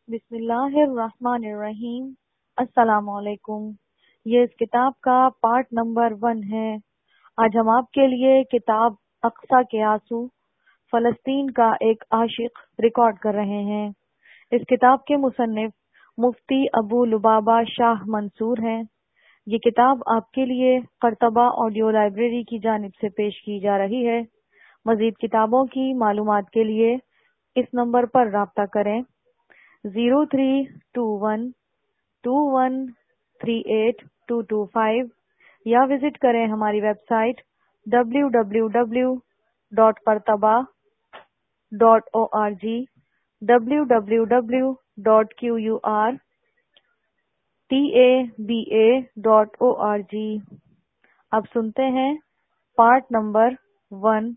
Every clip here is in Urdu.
بسم اللہ الرحمن الرحیم۔ السلام علیکم۔ یہ اس کتاب کا پارٹ نمبر 1 ہے۔ آج ہم آپ کے لیے کتاب اقصی کے آنسو، فلسطین کا ایک عاشق ریکارڈ کر رہے ہیں۔ اس کتاب کے مصنف مفتی ابو لبابہ شاہ منصور ہیں۔ یہ کتاب آپ کے لیے قرطبہ آڈیو لائبریری کی جانب سے پیش کی جا رہی ہے۔ مزید کتابوں کی معلومات کے لیے اس نمبر پر رابطہ کریں 0321213822 یا وزٹ کریں ہماری ویب سائٹ www.qartaba.org www.qurtaba.org۔ اب سنتے ہیں پارٹ نمبر 1۔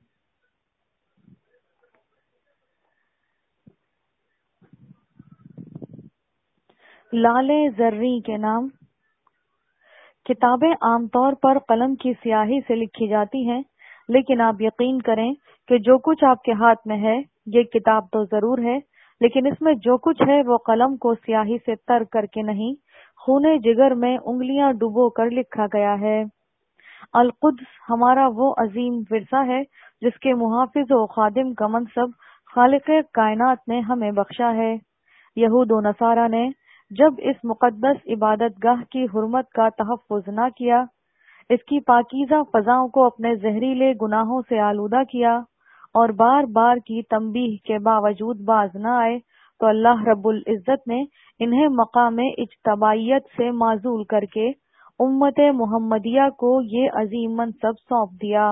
لالے زریں کے نام۔ کتابیں عام طور پر قلم کی سیاہی سے لکھی جاتی ہیں، لیکن آپ یقین کریں کہ جو کچھ آپ کے ہاتھ میں ہے یہ کتاب تو ضرور ہے، لیکن اس میں جو کچھ ہے وہ قلم کو سیاہی سے تر کر کے نہیں، خون جگر میں انگلیاں ڈبو کر لکھا گیا ہے۔ القدس ہمارا وہ عظیم ورثہ ہے جس کے محافظ و خادم کا منصب خالق کائنات نے ہمیں بخشا ہے۔ یہود و نصارہ نے جب اس مقدس عبادت گاہ کی حرمت کا تحفظ نہ کیا، اس کی پاکیزہ فضاؤں کو اپنے زہریلے گناہوں سے آلودہ کیا اور بار بار کی تنبیہ کے باوجود باز نہ آئے، تو اللہ رب العزت نے انہیں مقام اجتبائیت سے معزول کر کے امت محمدیہ کو یہ عظیم منصب سونپ دیا۔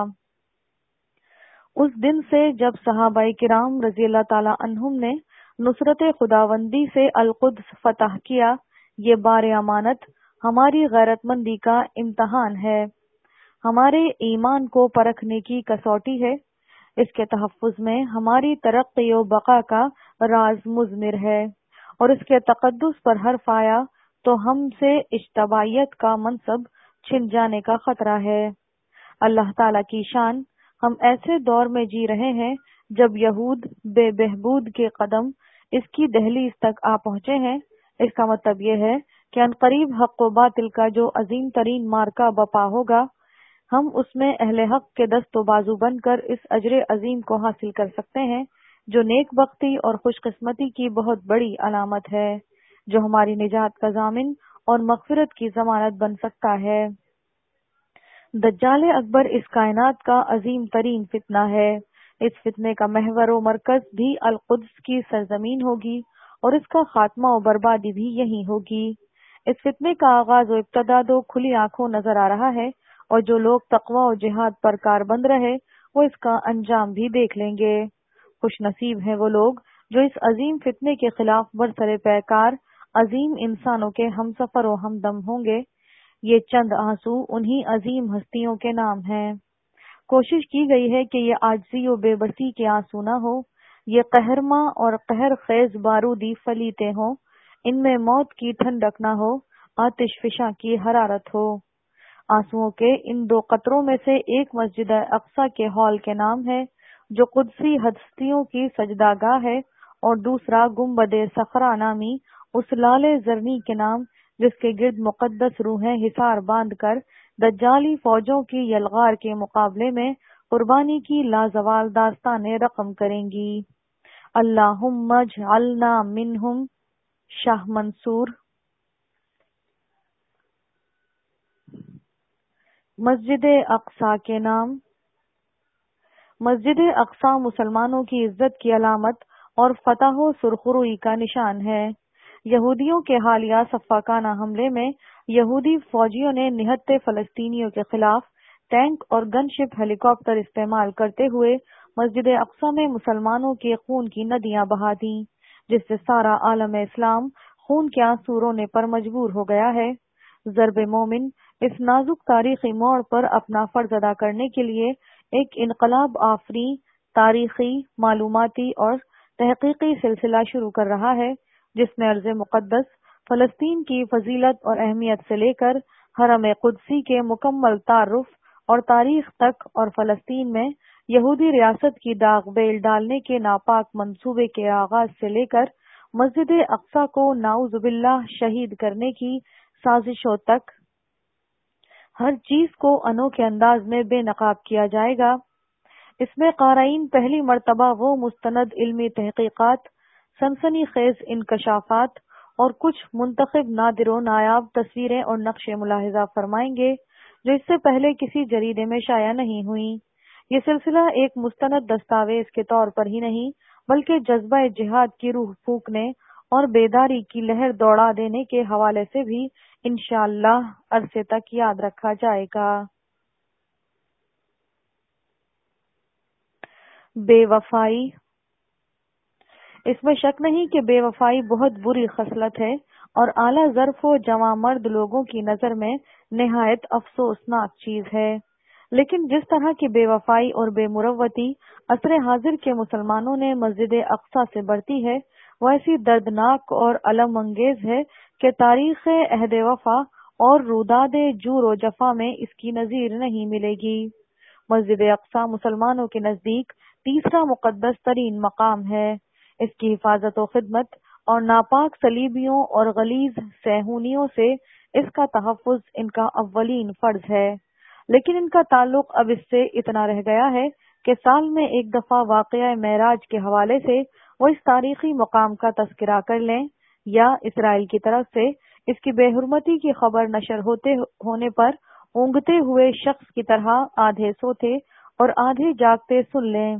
اس دن سے جب صحابہ کرام رضی اللہ تعالی عنہم نے نصرت خداوندی سے القدس فتح کیا، یہ بار امانت ہماری غیرت مندی کا امتحان ہے، ہمارے ایمان کو پرکھنے کی کسوٹی ہے۔ اس کے تحفظ میں ہماری ترقی و بقا کا راز مضمر ہے، اور اس کے تقدس پر حرف آیا تو ہم سے اجتبائیت کا منصب چھن جانے کا خطرہ ہے۔ اللہ تعالی کی شان، ہم ایسے دور میں جی رہے ہیں جب یہود بے بہبود کے قدم اس کی دہلیز تک آ پہنچے ہیں۔ اس کا مطلب یہ ہے کہ عنقریب حق و باطل کا جو عظیم ترین مارکہ بپا ہوگا، ہم اس میں اہل حق کے دست و بازو بن کر اس اجر عظیم کو حاصل کر سکتے ہیں، جو نیک بختی اور خوش قسمتی کی بہت بڑی علامت ہے، جو ہماری نجات کا ضامن اور مغفرت کی ضمانت بن سکتا ہے۔ دجال اکبر اس کائنات کا عظیم ترین فتنہ ہے۔ اس فتنے کا محور و مرکز بھی القدس کی سرزمین ہوگی، اور اس کا خاتمہ و بربادی بھی یہی ہوگی۔ اس فتنے کا آغاز و ابتدا تو کھلی آنکھوں نظر آ رہا ہے، اور جو لوگ تقوی و جہاد پر کاربند رہے وہ اس کا انجام بھی دیکھ لیں گے۔ خوش نصیب ہیں وہ لوگ جو اس عظیم فتنے کے خلاف برسر پیکار عظیم انسانوں کے ہم سفر و ہمدم ہوں گے۔ یہ چند آنسو انہی عظیم ہستیوں کے نام ہیں۔ کوشش کی گئی ہے کہ یہ عاجزی و بے بسی کے آنسو نہ ہو، یہ قہرماں اور قہر خیز بارودی فلیتے ہوں، ان میں موت کی ٹھنڈک نہ ہو، آتش فشاں کی حرارت ہو۔ آنسوؤں کے ان 2 قطروں میں سے ایک مسجد اقصی کے ہال کے نام ہے جو قدسی ہستیوں کی سجدہ گاہ ہے، اور دوسرا گنبد صخرہ نامی اس لال زرنی کے نام جس کے گرد مقدس روحیں حصار باندھ کر دجالی فوجوں کی یلغار کے مقابلے میں قربانی کی لازوال داستانیں رقم کریں گی۔ اللہم اجعلنا منہم۔ شاہ منصور۔ مسجد اقصی کے نام۔ مسجد اقصی مسلمانوں کی عزت کی علامت اور فتح و سرخروئی کا نشان ہے۔ یہودیوں کے حالیہ سفاکانہ حملے میں یہودی فوجیوں نے نہتے فلسطینیوں کے خلاف ٹینک اور گن شپ ہیلی کاپٹر استعمال کرتے ہوئے مسجد اقصی میں مسلمانوں کے خون کی ندیاں بہا دیں، جس سے سارا عالم اسلام خون کے آنسو رونے پر مجبور ہو گیا ہے۔ ضرب مومن اس نازک تاریخی موڑ پر اپنا فرض ادا کرنے کے لیے ایک انقلاب آفری تاریخی، معلوماتی اور تحقیقی سلسلہ شروع کر رہا ہے، جس میں ارض مقدس فلسطین کی فضیلت اور اہمیت سے لے کر حرم قدسی کے مکمل تعارف اور تاریخ تک، اور فلسطین میں یہودی ریاست کی داغ بیل ڈالنے کے ناپاک منصوبے کے آغاز سے لے کر مسجد اقصی کو نعوذ باللہ شہید کرنے کی سازشوں تک ہر چیز کو انوکھے انداز میں بے نقاب کیا جائے گا۔ اس میں قارئین پہلی مرتبہ وہ مستند علمی تحقیقات، سنسنی خیز انکشافات اور کچھ منتخب نادر و نایاب تصویریں اور نقشے ملاحظہ فرمائیں گے جو اس سے پہلے کسی جریدے میں شائع نہیں ہوئیں۔ یہ سلسلہ ایک مستند دستاویز کے طور پر ہی نہیں بلکہ جذبہ جہاد کی روح پھونکنے اور بیداری کی لہر دوڑا دینے کے حوالے سے بھی انشاءاللہ عرصے تک یاد رکھا جائے گا۔ بے وفائی۔ اس میں شک نہیں کہ بے وفائی بہت بری خصلت ہے اور اعلیٰ ظرف و جواں مرد لوگوں کی نظر میں نہایت افسوسناک چیز ہے، لیکن جس طرح کی بے وفائی اور بے مروتی عصر حاضر کے مسلمانوں نے مسجد اقصی سے برتی ہے، وہ ایسی دردناک اور الم انگیز ہے کہ تاریخ عہد وفا اور روداد جور و جفا میں اس کی نظیر نہیں ملے گی۔ مسجد اقصی مسلمانوں کے نزدیک تیسرا مقدس ترین مقام ہے۔ اس کی حفاظت و خدمت اور ناپاک صلیبیوں اور غلیظ صہیونیوں سے اس کا تحفظ ان کا اولین فرض ہے، لیکن ان کا تعلق اب اس سے اتنا رہ گیا ہے کہ سال میں ایک دفعہ واقعہ معراج کے حوالے سے وہ اس تاریخی مقام کا تذکرہ کر لیں، یا اسرائیل کی طرف سے اس کی بے حرمتی کی خبر نشر ہونے پر اونگتے ہوئے شخص کی طرح آدھے سوتے اور آدھے جاگتے سن لیں۔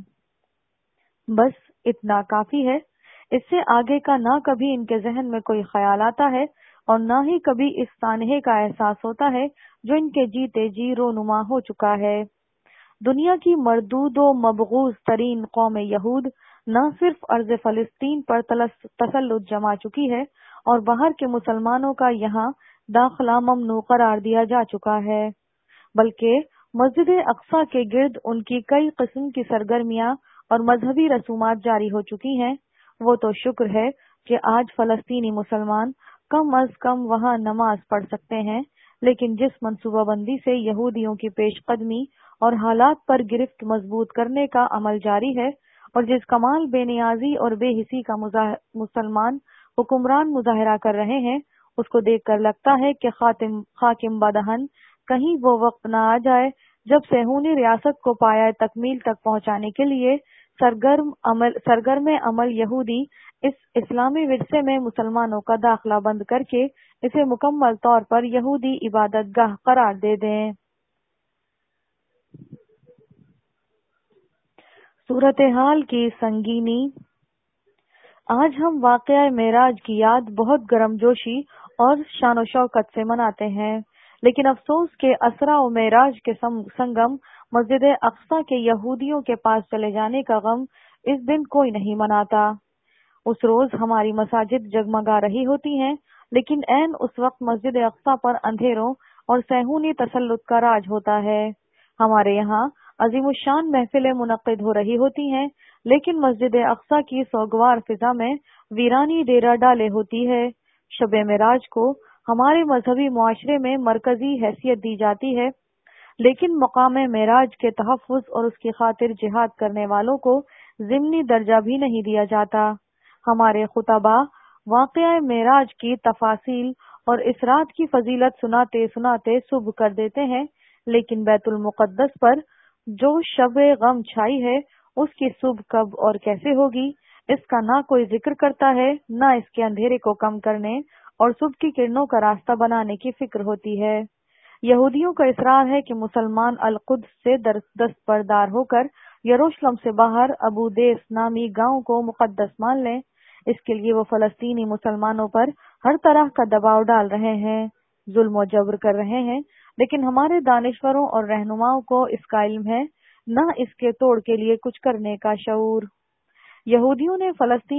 بس اتنا کافی ہے۔ اس سے آگے کا نہ کبھی ان کے ذہن میں کوئی خیال آتا ہے اور نہ ہی کبھی اس سانحے کا احساس ہوتا ہے جو ان کے جیتے جی رونما ہو چکا ہے۔ دنیا کی مردود و مبغوض ترین قوم یہود نہ صرف ارض فلسطین پر تسلط جما چکی ہے اور باہر کے مسلمانوں کا یہاں داخلہ ممنوع قرار دیا جا چکا ہے، بلکہ مسجد اقصی کے گرد ان کی کئی قسم کی سرگرمیاں اور مذہبی رسومات جاری ہو چکی ہیں۔ وہ تو شکر ہے کہ آج فلسطینی مسلمان کم از کم وہاں نماز پڑھ سکتے ہیں، لیکن جس منصوبہ بندی سے یہودیوں کی پیش قدمی اور حالات پر گرفت مضبوط کرنے کا عمل جاری ہے اور جس کمال بے نیازی اور بے حسی کا مسلمان حکمران مظاہرہ کر رہے ہیں، اس کو دیکھ کر لگتا ہے کہ خاکم بدہن کہیں وہ وقت نہ آ جائے جب صہیونی ریاست کو پایہ تکمیل تک پہنچانے کے لیے سرگرم عمل یہودی اس اسلامی ورثے میں مسلمانوں کا داخلہ بند کر کے اسے مکمل طور پر یہودی عبادت گاہ قرار دے دیں۔ صورتحال کی سنگینی۔ آج ہم واقعہ معراج کی یاد بہت گرم جوشی اور شان و شوکت سے مناتے ہیں، لیکن افسوس کے اسرا و معراج کے سنگم مسجد اقصی کے یہودیوں کے پاس چلے جانے کا غم اس دن کوئی نہیں مناتا۔ اس روز ہماری مساجد جگمگا رہی ہوتی ہیں، لیکن عین اس وقت مسجد اقصی پر اندھیروں اور صہیونی تسلط کا راج ہوتا ہے۔ ہمارے یہاں عظیم الشان محفلیں منعقد ہو رہی ہوتی ہیں، لیکن مسجد اقصی کی سوگوار فضا میں ویرانی ڈیرا ڈالے ہوتی ہے۔ شب معراج کو ہمارے مذہبی معاشرے میں مرکزی حیثیت دی جاتی ہے، لیکن مقام معراج کے تحفظ اور اس کی خاطر جہاد کرنے والوں کو ضمنی درجہ بھی نہیں دیا جاتا۔ ہمارے خطباء واقعہ معراج کی تفاصیل اور اس رات کی فضیلت سناتے سناتے صبح کر دیتے ہیں، لیکن بیت المقدس پر جو شب غم چھائی ہے اس کی صبح کب اور کیسے ہوگی، اس کا نہ کوئی ذکر کرتا ہے، نہ اس کے اندھیرے کو کم کرنے اور صبح کی کرنوں کا راستہ بنانے کی فکر ہوتی ہے۔ یہودیوں کا اصرار ہے کہ مسلمان القدس سے دستبردار ہو کر یروشلم سے باہر ابو دیس نامی گاؤں کو مقدس مان لیں۔ اس کے لیے وہ فلسطینی مسلمانوں پر ہر طرح کا دباؤ ڈال رہے ہیں، ظلم و جبر کر رہے ہیں، لیکن ہمارے دانشوروں اور رہنماؤں کو اس کا علم ہے، نہ اس کے توڑ کے لیے کچھ کرنے کا شعور۔ یہودیوں نے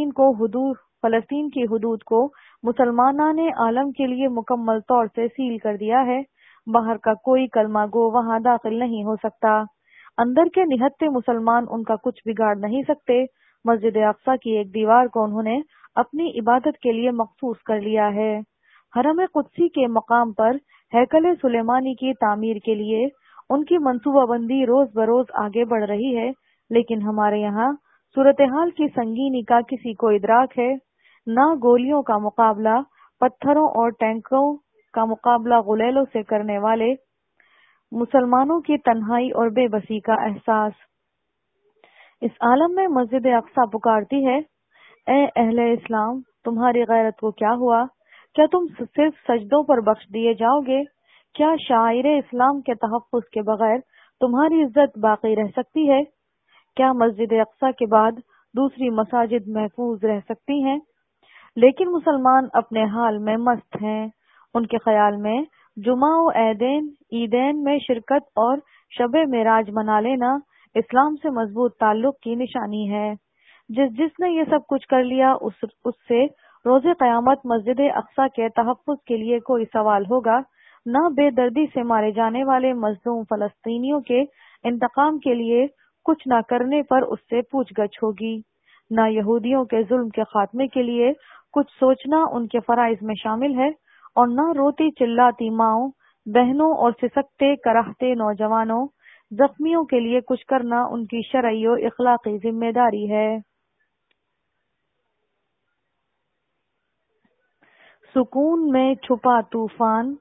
فلسطین کی حدود کو مسلمانان عالم کے لیے مکمل طور سے سیل کر دیا ہے۔ باہر کا کوئی کلمہ گو وہاں داخل نہیں ہو سکتا، اندر کے نہتے مسلمان ان کا کچھ بگاڑ نہیں سکتے۔ مسجد اقصی کی ایک دیوار کو انہوں نے اپنی عبادت کے لیے مخصوص کر لیا ہے۔ حرم قدسی کے مقام پر ہیکل سلیمانی کی تعمیر کے لیے ان کی منصوبہ بندی روز بروز آگے بڑھ رہی ہے، لیکن ہمارے یہاں صورتحال کی سنگینی کا کسی کو ادراک ہے؟ نہ گولیوں کا مقابلہ پتھروں اور ٹینکوں کا مقابلہ غلیلوں سے کرنے والے مسلمانوں کی تنہائی اور بے بسی کا احساس۔ اس عالم میں مسجد اقصی پکارتی ہے، اے اہل اسلام، تمہاری غیرت کو کیا ہوا؟ کیا تم صرف سجدوں پر بخش دیے جاؤ گے؟ کیا شاعر اسلام کے تحفظ کے بغیر تمہاری عزت باقی رہ سکتی ہے؟ کیا مسجد اقصی کے بعد دوسری مساجد محفوظ رہ سکتی ہیں؟ لیکن مسلمان اپنے حال میں مست ہیں۔ ان کے خیال میں جمعہ و عیدین میں شرکت اور شب معراج منا لینا اسلام سے مضبوط تعلق کی نشانی ہے۔ جس نے یہ سب کچھ کر لیا اس سے روز قیامت مسجد اقصی کے تحفظ کے لیے کوئی سوال ہوگا، نہ بے دردی سے مارے جانے والے مظلوم فلسطینیوں کے انتقام کے لیے کچھ نہ کرنے پر اس سے پوچھ گچھ ہوگی، نہ یہودیوں کے ظلم کے خاتمے کے لیے کچھ سوچنا ان کے فرائض میں شامل ہے، اور نہ روتی چلاتی ماؤں بہنوں اور سسکتے کراہتے نوجوانوں زخمیوں کے لیے کچھ کرنا ان کی شرعی و اخلاقی ذمہ داری ہے۔ سکون میں چھپا طوفان۔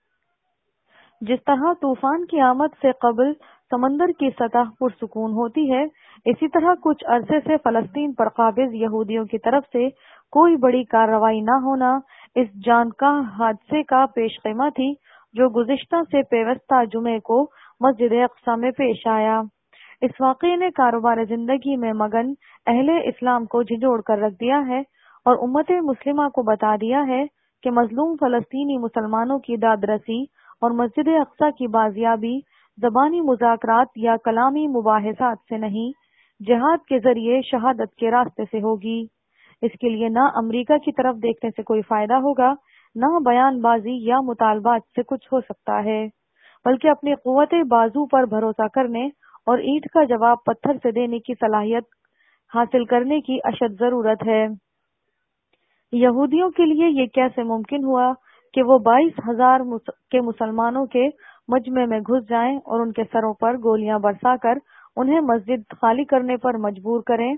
جس طرح طوفان کی آمد سے قبل سمندر کی سطح پرسکون ہوتی ہے، اسی طرح کچھ عرصے سے فلسطین پر قابض یہودیوں کی طرف سے کوئی بڑی کارروائی نہ ہونا اس جانکاہ حادثے کا پیش خیمہ تھی جو گزشتہ سے پیوستہ جمعے کو مسجد اقصی میں پیش آیا۔ اس واقعے نے کاروبار زندگی میں مگن اہل اسلام کو جھنجھوڑ کر رکھ دیا ہے اور امت مسلمہ کو بتا دیا ہے کہ مظلوم فلسطینی مسلمانوں کی داد رسی اور مسجد اقصی کی بازیابی زبانی مذاکرات یا کلامی مباحثات سے نہیں، جہاد کے ذریعے شہادت کے راستے سے ہوگی۔ اس کے لیے نہ امریکہ کی طرف دیکھنے سے کوئی فائدہ ہوگا، نہ بیان بازی یا مطالبات سے کچھ ہو سکتا ہے، بلکہ اپنی قوت بازو پر بھروسہ کرنے اور اینٹ کا جواب پتھر سے دینے کی صلاحیت حاصل کرنے کی اشد ضرورت ہے۔ یہودیوں کے لیے یہ کیسے ممکن ہوا کہ وہ 22,000 کے مسلمانوں کے مجمع میں گھس جائیں اور ان کے سروں پر گولیاں برسا کر انہیں مسجد خالی کرنے پر مجبور کریں؟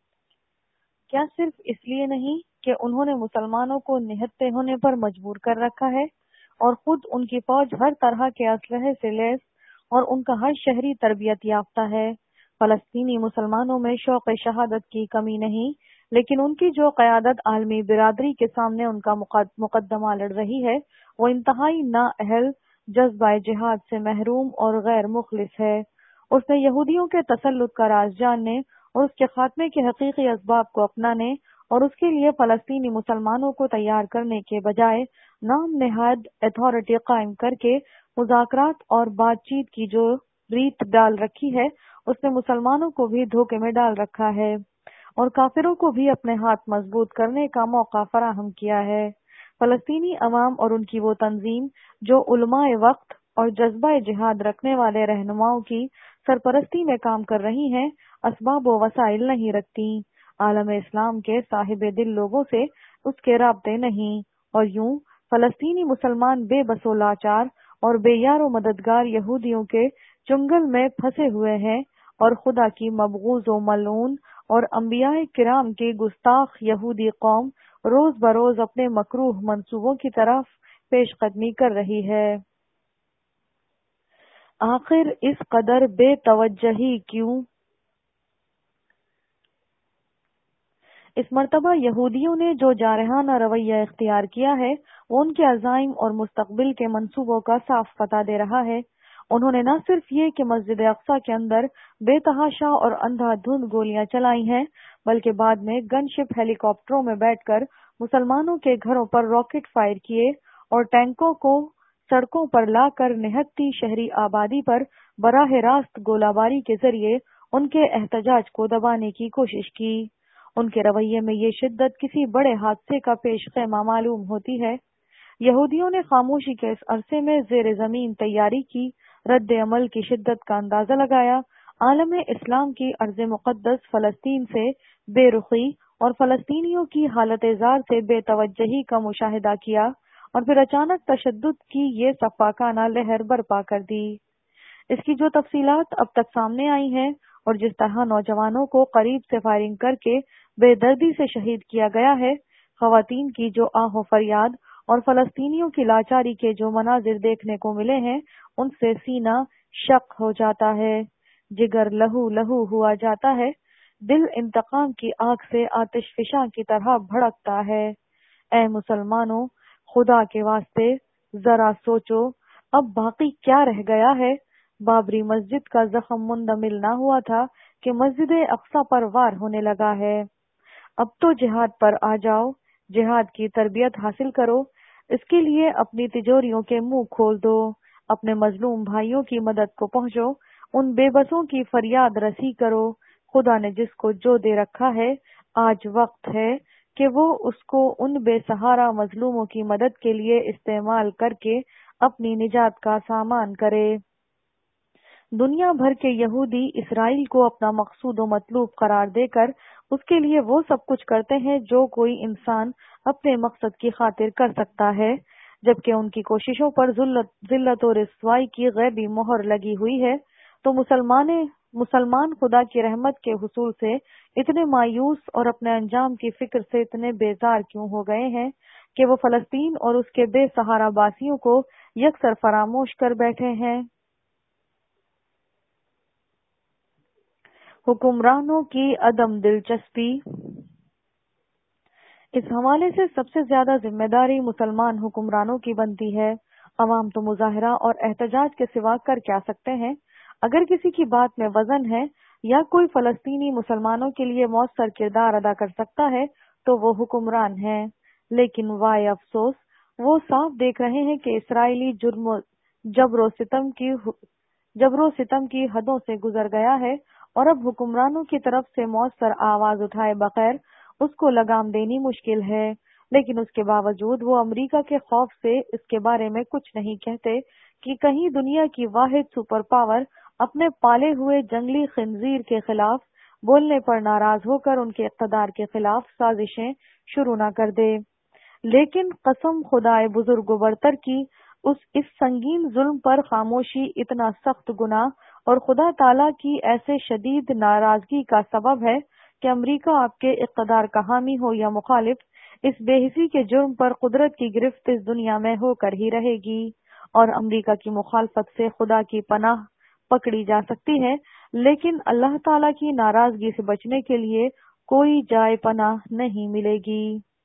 کیا صرف اس لیے نہیں کہ انہوں نے مسلمانوں کو نہتے ہونے پر مجبور کر رکھا ہے اور خود ان کی فوج ہر طرح کے اسلحے سے لیس اور ان کا ہر شہری تربیت یافتہ ہے؟ فلسطینی مسلمانوں میں شوق شہادت کی کمی نہیں، لیکن ان کی جو قیادت عالمی برادری کے سامنے ان کا مقدمہ لڑ رہی ہے وہ انتہائی نااہل، جذبہ جہاد سے محروم اور غیر مخلص ہے۔ اس نے یہودیوں کے تسلط کا راز جاننے اور اس کے خاتمے کے حقیقی اسباب کو اپنانے اور اس کے لیے فلسطینی مسلمانوں کو تیار کرنے کے بجائے نام نہاد اتھارٹی قائم کر کے مذاکرات اور بات چیت کی جو ریت ڈال رکھی ہے، اس نے مسلمانوں کو بھی دھوکے میں ڈال رکھا ہے اور کافروں کو بھی اپنے ہاتھ مضبوط کرنے کا موقع فراہم کیا ہے۔ فلسطینی عوام اور ان کی وہ تنظیم جو علماء وقت اور جذبہ جہاد رکھنے والے رہنماؤں کی سرپرستی میں کام کر رہی ہیں، اسباب و وسائل نہیں رکھتی، عالم اسلام کے صاحب دل لوگوں سے اس کے رابطے نہیں، اور یوں فلسطینی مسلمان بے بس و لاچار اور بے یار و مددگار یہودیوں کے چنگل میں پھنسے ہوئے ہیں، اور خدا کی مبغوض و ملعون اور انبیاء کرام کی گستاخ یہودی قوم روز بروز اپنے مکروہ منصوبوں کی طرف پیش قدمی کر رہی ہے۔ آخر اس قدر بے توجہی کیوں؟ اس مرتبہ یہودیوں نے جو جارحانہ رویہ اختیار کیا ہے وہ ان کے عزائم اور مستقبل کے منصوبوں کا صاف پتہ دے رہا ہے۔ انہوں نے نہ صرف یہ کہ مسجد اقصی کے اندر بے تحاشا اور اندھا دھند گولیاں چلائی ہیں، بلکہ بعد میں گن شپ ہیلی کاپٹروں میں بیٹھ کر مسلمانوں کے گھروں پر راکٹ فائر کیے اور ٹینکوں کو سڑکوں پر لا کر نہتی شہری آبادی پر براہ راست گولہ باری کے ذریعے ان کے احتجاج کو دبانے کی کوشش کی۔ ان کے رویے میں یہ شدت کسی بڑے حادثے کا پیش خیمہ معلوم ہوتی ہے۔ یہودیوں نے خاموشی کے اس عرصے میں زیر زمین تیاری کی، رد عمل کی شدت کا اندازہ لگایا، عالم اسلام کی ارض مقدس فلسطین سے بے رخی اور فلسطینیوں کی حالت زار سے بے توجہی کا مشاہدہ کیا، اور پھر اچانک تشدد کی یہ سفاکانہ لہر برپا کر دی۔ اس کی جو تفصیلات اب تک سامنے آئی ہیں اور جس طرح نوجوانوں کو قریب سے فائرنگ کر کے بے دردی سے شہید کیا گیا ہے، خواتین کی جو آہ و فریاد اور فلسطینیوں کی لاچاری کے جو مناظر دیکھنے کو ملے ہیں ان سے سینہ شق ہو جاتا ہے، جگر لہو لہو ہوا جاتا ہے، دل انتقام کی آگ سے آتش فشاں کی طرح بھڑکتا ہے۔ اے مسلمانوں، خدا کے واسطے ذرا سوچو، اب باقی کیا رہ گیا ہے؟ بابری مسجد کا زخم مندمل نہ ہوا تھا کہ مسجد اقصی پر وار ہونے لگا ہے۔ اب تو جہاد پر آ جاؤ، جہاد کی تربیت حاصل کرو، اس کے لیے اپنی تجوریوں کے منہ کھول دو، اپنے مظلوم بھائیوں کی مدد کو پہنچو، ان بے بسوں کی فریاد رسی کرو۔ خدا نے جس کو جو دے رکھا ہے، آج وقت ہے کہ وہ اس کو ان بے سہارا مظلوموں کی مدد کے لیے استعمال کر کے اپنی نجات کا سامان کرے۔ دنیا بھر کے یہودی اسرائیل کو اپنا مقصود و مطلوب قرار دے کر اس کے لیے وہ سب کچھ کرتے ہیں جو کوئی انسان اپنے مقصد کی خاطر کر سکتا ہے، جبکہ ان کی کوششوں پر ذلت و رسوائی کی غیبی مہر لگی ہوئی ہے۔ تو مسلمان خدا کی رحمت کے حصول سے اتنے مایوس اور اپنے انجام کی فکر سے اتنے بیزار کیوں ہو گئے ہیں کہ وہ فلسطین اور اس کے بے سہارا باسیوں کو یکسر فراموش کر بیٹھے ہیں۔ حکمرانوں کی عدم دلچسپی۔ اس حوالے سے سب سے زیادہ ذمہ داری مسلمان حکمرانوں کی بنتی ہے۔ عوام تو مظاہرہ اور احتجاج کے سوا کر کیا سکتے ہیں؟ اگر کسی کی بات میں وزن ہے یا کوئی فلسطینی مسلمانوں کے لیے مؤثر کردار ادا کر سکتا ہے تو وہ حکمران ہیں، لیکن وائے افسوس وہ صاف دیکھ رہے ہیں کہ اسرائیلی جبر و ستم کی حدوں سے گزر گیا ہے، اور اب حکمرانوں کی طرف سے مؤثر آواز اٹھائے بغیر اس کو لگام دینی مشکل ہے۔ لیکن اس کے باوجود وہ امریکہ کے خوف سے اس کے بارے میں کچھ نہیں کہتے کہ کہیں دنیا کی واحد سپر پاور اپنے پالے ہوئے جنگلی خنزیر کے خلاف بولنے پر ناراض ہو کر ان کے اقتدار کے خلاف سازشیں شروع نہ کر دے۔ لیکن قسم خدائے بزرگ و برتر کی، اس سنگین ظلم پر خاموشی اتنا سخت گناہ اور خدا تعالی کی ایسے شدید ناراضگی کا سبب ہے کہ امریکہ آپ کے اقتدار کا حامی ہو یا مخالف، اس بے حسی کے جرم پر قدرت کی گرفت اس دنیا میں ہو کر ہی رہے گی، اور امریکہ کی مخالفت سے خدا کی پناہ پکڑی جا سکتی ہے، لیکن اللہ تعالی کی ناراضگی سے بچنے کے لیے کوئی جائے پناہ نہیں ملے گی۔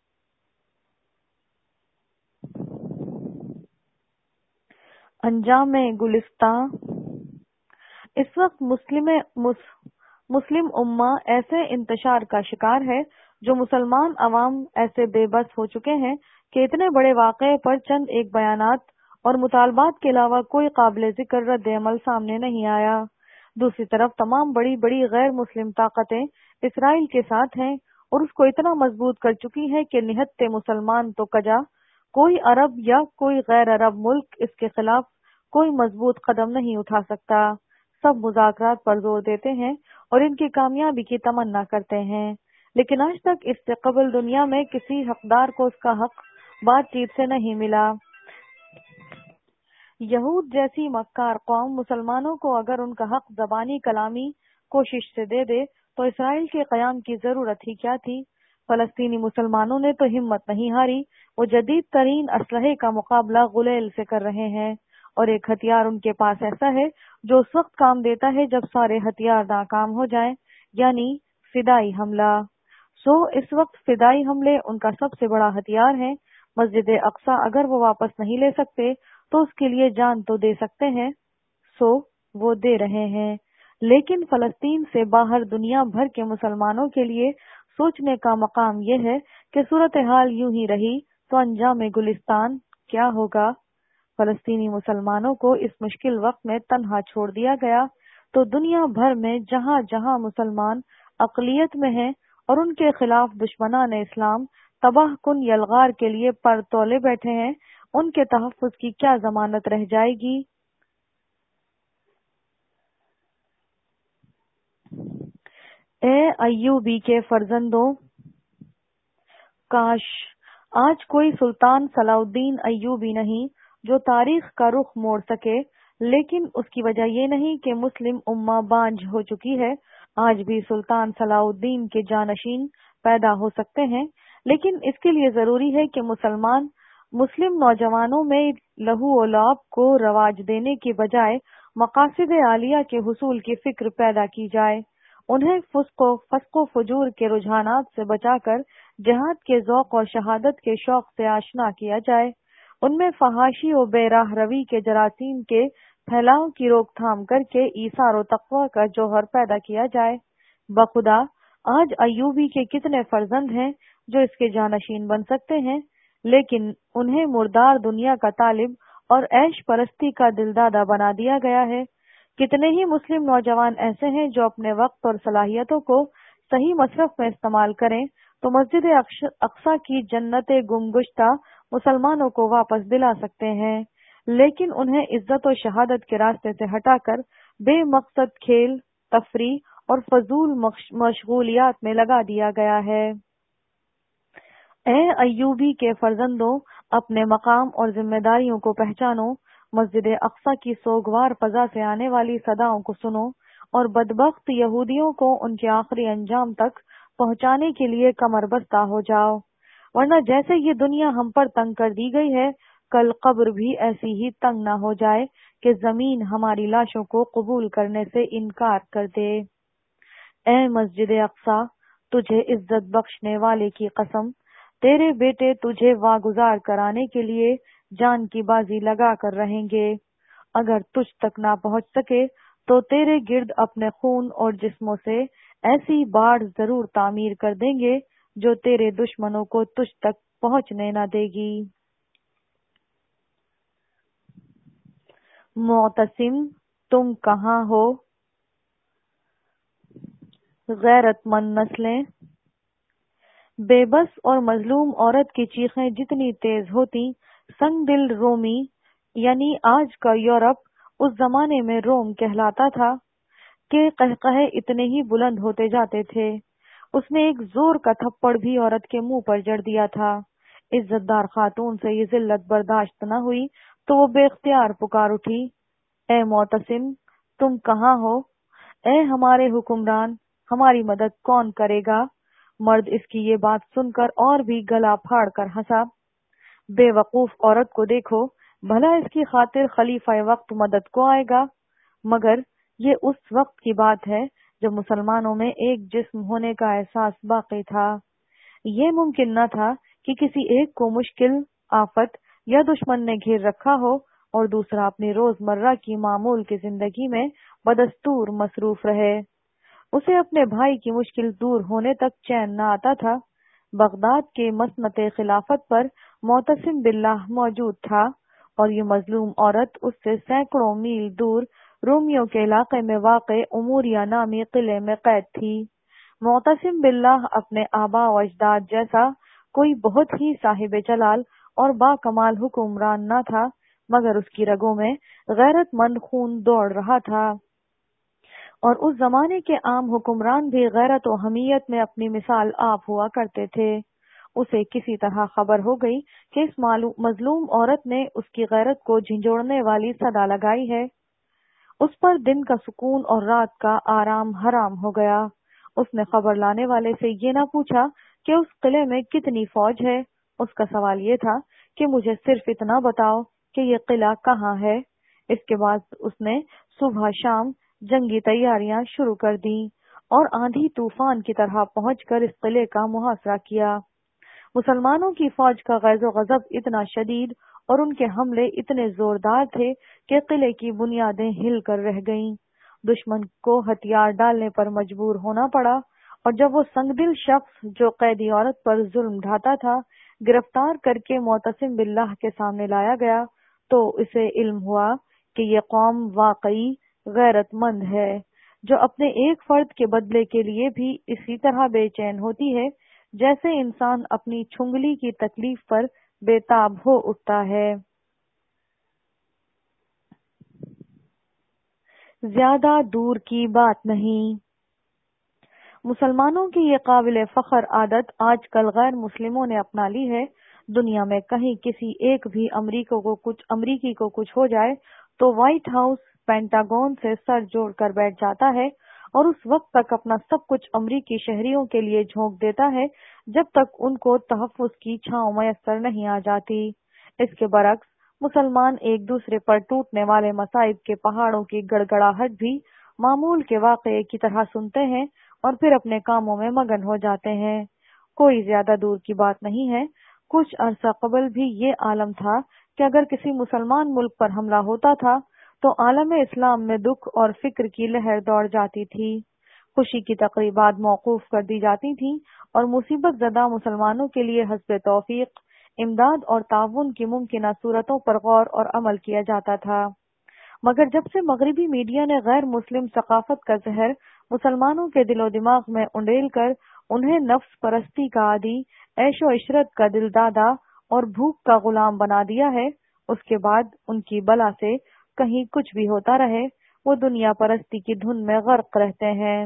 انجام گلستاں۔ اس وقت مسلم امہ ایسے انتشار کا شکار ہے، جو مسلمان عوام ایسے بے بس ہو چکے ہیں کہ اتنے بڑے واقعے پر چند ایک بیانات اور مطالبات کے علاوہ کوئی قابل ذکر رد عمل سامنے نہیں آیا۔ دوسری طرف تمام بڑی بڑی غیر مسلم طاقتیں اسرائیل کے ساتھ ہیں اور اس کو اتنا مضبوط کر چکی ہیں کہ نہتے مسلمان تو کجا کوئی عرب یا کوئی غیر عرب ملک اس کے خلاف کوئی مضبوط قدم نہیں اٹھا سکتا۔ سب مذاکرات پر زور دیتے ہیں اور ان کی کامیابی کی تمنا کرتے ہیں، لیکن آج تک اس سے قبل دنیا میں کسی حقدار کو اس کا حق بات چیت سے نہیں ملا۔ یہود جیسی مکار قوم مسلمانوں کو اگر ان کا حق زبانی کلامی کوشش سے دے دے تو اسرائیل کے قیام کی ضرورت ہی کیا تھی؟ فلسطینی مسلمانوں نے تو ہمت نہیں ہاری، وہ جدید ترین اسلحے کا مقابلہ غلیل سے کر رہے ہیں، اور ایک ہتھیار ان کے پاس ایسا ہے جو اس وقت کام دیتا ہے جب سارے ہتھیار ناکام ہو جائیں، یعنی فدائی حملہ۔ اس وقت فدائی حملے ان کا سب سے بڑا ہتھیار ہے۔ مسجد اقصی اگر وہ واپس نہیں لے سکتے تو اس کے لیے جان تو دے سکتے ہیں، وہ دے رہے ہیں، لیکن فلسطین سے باہر دنیا بھر کے مسلمانوں کے لیے سوچنے کا مقام یہ ہے کہ صورتحال یوں ہی رہی تو انجام گلستان کیا ہوگا؟ فلسطینی مسلمانوں کو اس مشکل وقت میں تنہا چھوڑ دیا گیا تو دنیا بھر میں جہاں جہاں مسلمان اقلیت میں ہیں اور ان کے خلاف دشمنان اسلام تباہ کن یلغار کے لیے پر تولے بیٹھے ہیں، ان کے تحفظ کی کیا ضمانت رہ جائے گی؟ اے ایوبی کے فرزندوں، کاش آج کوئی سلطان صلاح الدین ایوبی نہیں جو تاریخ کا رخ موڑ سکے، لیکن اس کی وجہ یہ نہیں کہ مسلم امہ بانجھ ہو چکی ہے۔ آج بھی سلطان صلاح الدین کے جانشین پیدا ہو سکتے ہیں، لیکن اس کے لیے ضروری ہے کہ مسلم نوجوانوں میں لہو و لعب کو رواج دینے کی بجائے مقاصد عالیہ کے حصول کی فکر پیدا کی جائے، انہیں فسق و فجور کے رجحانات سے بچا کر جہاد کے ذوق اور شہادت کے شوق سے آشنا کیا جائے، ان میں فحاشی و بے راہ روی کے جراثیم کے پھیلاؤ کی روک تھام کر کے ایثار و تقوی کا جوہر پیدا کیا جائے۔ بخدا آج ایوبی کے کتنے فرزند ہیں جو اس کے جانشین بن سکتے ہیں، لیکن انہیں مردار دنیا کا طالب اور عیش پرستی کا دلدادہ بنا دیا گیا ہے۔ کتنے ہی مسلم نوجوان ایسے ہیں جو اپنے وقت اور صلاحیتوں کو صحیح مصرف میں استعمال کریں تو مسجد اقصی کی جنت گمگشتہ مسلمانوں کو واپس دلا سکتے ہیں، لیکن انہیں عزت و شہادت کے راستے سے ہٹا کر بے مقصد کھیل، تفریح اور فضول مشغولیات میں لگا دیا گیا ہے۔ اے ایوبی کے فرزندوں، اپنے مقام اور ذمہ داریوں کو پہچانو، مسجد اقصی کی سوگوار فضا سے آنے والی صداؤں کو سنو اور بدبخت یہودیوں کو ان کے آخری انجام تک پہنچانے کے لیے کمر بستہ ہو جاؤ، ورنہ جیسے یہ دنیا ہم پر تنگ کر دی گئی ہے، کل قبر بھی ایسی ہی تنگ نہ ہو جائے کہ زمین ہماری لاشوں کو قبول کرنے سے انکار کر دے۔ اے مسجد اقصی، تجھے عزت بخشنے والے کی قسم، تیرے بیٹے تجھے واگزار کرانے کے لیے جان کی بازی لگا کر رہیں گے، اگر تجھ تک نہ پہنچ سکے تو تیرے گرد اپنے خون اور جسموں سے ایسی باڑ ضرور تعمیر کر دیں گے جو تیرے دشمنوں کو تجھ تک پہنچنے نہ دے گی۔ معتصم، تم کہاں ہو؟ غیرت مند نسلیں۔ بے بس اور مظلوم عورت کی چیخیں جتنی تیز ہوتی، سنگ دل رومی یعنی آج کا یورپ اس زمانے میں روم کہلاتا تھا کہ قہقہے اتنے ہی بلند ہوتے جاتے تھے۔ اس نے ایک زور کا تھپڑ بھی عورت کے منہ پر جڑ دیا تھا۔ عزت دار خاتون سے یہ ذلت برداشت نہ ہوئی تو وہ بے اختیار پکار اٹھی، اے معتصم، تم کہاں ہو؟ اے ہمارے حکمران، ہماری مدد کون کرے گا؟ مرد اس کی یہ بات سن کر اور بھی گلا پھاڑ کر ہنسا، بے وقوف عورت کو دیکھو، بھلا اس کی خاطر خلیفہ وقت مدد کو آئے گا؟ مگر یہ اس وقت کی بات ہے جب مسلمانوں میں ایک جسم ہونے کا احساس باقی تھا۔ یہ ممکن نہ تھا کہ کسی ایک کو مشکل، آفت یا دشمن نے گھیر رکھا ہو اور دوسرا اپنی روزمرہ کی معمول کی زندگی میں بدستور مصروف رہے۔ اسے اپنے بھائی کی مشکل دور ہونے تک چین نہ آتا تھا۔ بغداد کے مسنط خلافت پر معتصم باللہ موجود تھا اور یہ مظلوم عورت اس سے سینکڑوں میل دور رومیوں کے علاقے میں واقع اموریہ نامی قلعے میں قید تھی۔ معتصم باللہ اپنے آبا و اجداد جیسا کوئی بہت ہی صاحب جلال اور با کمال حکمران نہ تھا، مگر اس کی رگوں میں غیرت مند خون دوڑ رہا تھا، اور اس زمانے کے عام حکمران بھی غیرت و حمیت میں اپنی مثال آپ ہوا کرتے تھے۔ اسے کسی طرح خبر ہو گئی کہ اس مظلوم عورت نے اس کی غیرت کو جھنجھوڑنے والی صدا لگائی ہے۔ اس پر دن کا سکون اور رات کا آرام حرام ہو گیا۔ اس نے خبر لانے والے سے یہ نہ پوچھا کہ اس قلعے میں کتنی فوج ہے، اس کا سوال یہ تھا کہ مجھے صرف اتنا بتاؤ کہ یہ قلعہ کہاں ہے۔ اس کے بعد اس نے صبح شام جنگی تیاریاں شروع کر دیں اور آندھی طوفان کی طرح پہنچ کر اس قلعے کا محاصرہ کیا۔ مسلمانوں کی فوج کا غیظ و غضب اتنا شدید اور ان کے حملے اتنے زوردار تھے کہ قلعے کی بنیادیں ہل کر رہ گئیں۔ دشمن کو ہتھیار ڈالنے پر مجبور ہونا پڑا، اور جب وہ سنگ دل شخص جو قیدی عورت پر ظلم ڈھاتا تھا گرفتار کر کے معتصم باللہ کے سامنے لایا گیا تو اسے علم ہوا کہ یہ قوم واقعی غیرت مند ہے، جو اپنے ایک فرد کے بدلے کے لیے بھی اسی طرح بے چین ہوتی ہے جیسے انسان اپنی چھنگلی کی تکلیف پر بے تاب ہو اٹھتا ہے۔ زیادہ دور کی بات نہیں، مسلمانوں کی یہ قابل فخر عادت آج کل غیر مسلموں نے اپنا لی ہے۔ دنیا میں کہیں کسی ایک بھی امریکی کو کچھ ہو جائے تو وائٹ ہاؤس پینٹاگون سے سر جوڑ کر بیٹھ جاتا ہے اور اس وقت تک اپنا سب کچھ امریکی شہریوں کے لیے جھونک دیتا ہے جب تک ان کو تحفظ کی چھاؤں میسر نہیں آ جاتی۔ اس کے برعکس مسلمان ایک دوسرے پر ٹوٹنے والے مصائب کے پہاڑوں کی گڑگڑاہٹ بھی معمول کے واقعے کی طرح سنتے ہیں اور پھر اپنے کاموں میں مگن ہو جاتے ہیں۔ کوئی زیادہ دور کی بات نہیں ہے، کچھ عرصہ قبل بھی یہ عالم تھا کہ اگر کسی مسلمان ملک پر حملہ ہوتا تھا تو عالم اسلام میں دکھ اور فکر کی لہر دوڑ جاتی تھی، خوشی کی تقریبات موقوف کر دی جاتی تھیں اور مصیبت زدہ مسلمانوں کے لیے حسب توفیق امداد اور تعاون کی ممکنہ صورتوں پر غور اور عمل کیا جاتا تھا۔ مگر جب سے مغربی میڈیا نے غیر مسلم ثقافت کا زہر مسلمانوں کے دل و دماغ میں انڈیل کر انہیں نفس پرستی کا عادی، عیش و عشرت کا دل دادا اور بھوک کا غلام بنا دیا ہے، اس کے بعد ان کی بلا سے کہیں کچھ بھی ہوتا رہے، وہ دنیا پرستی کی دھن میں غرق رہتے ہیں۔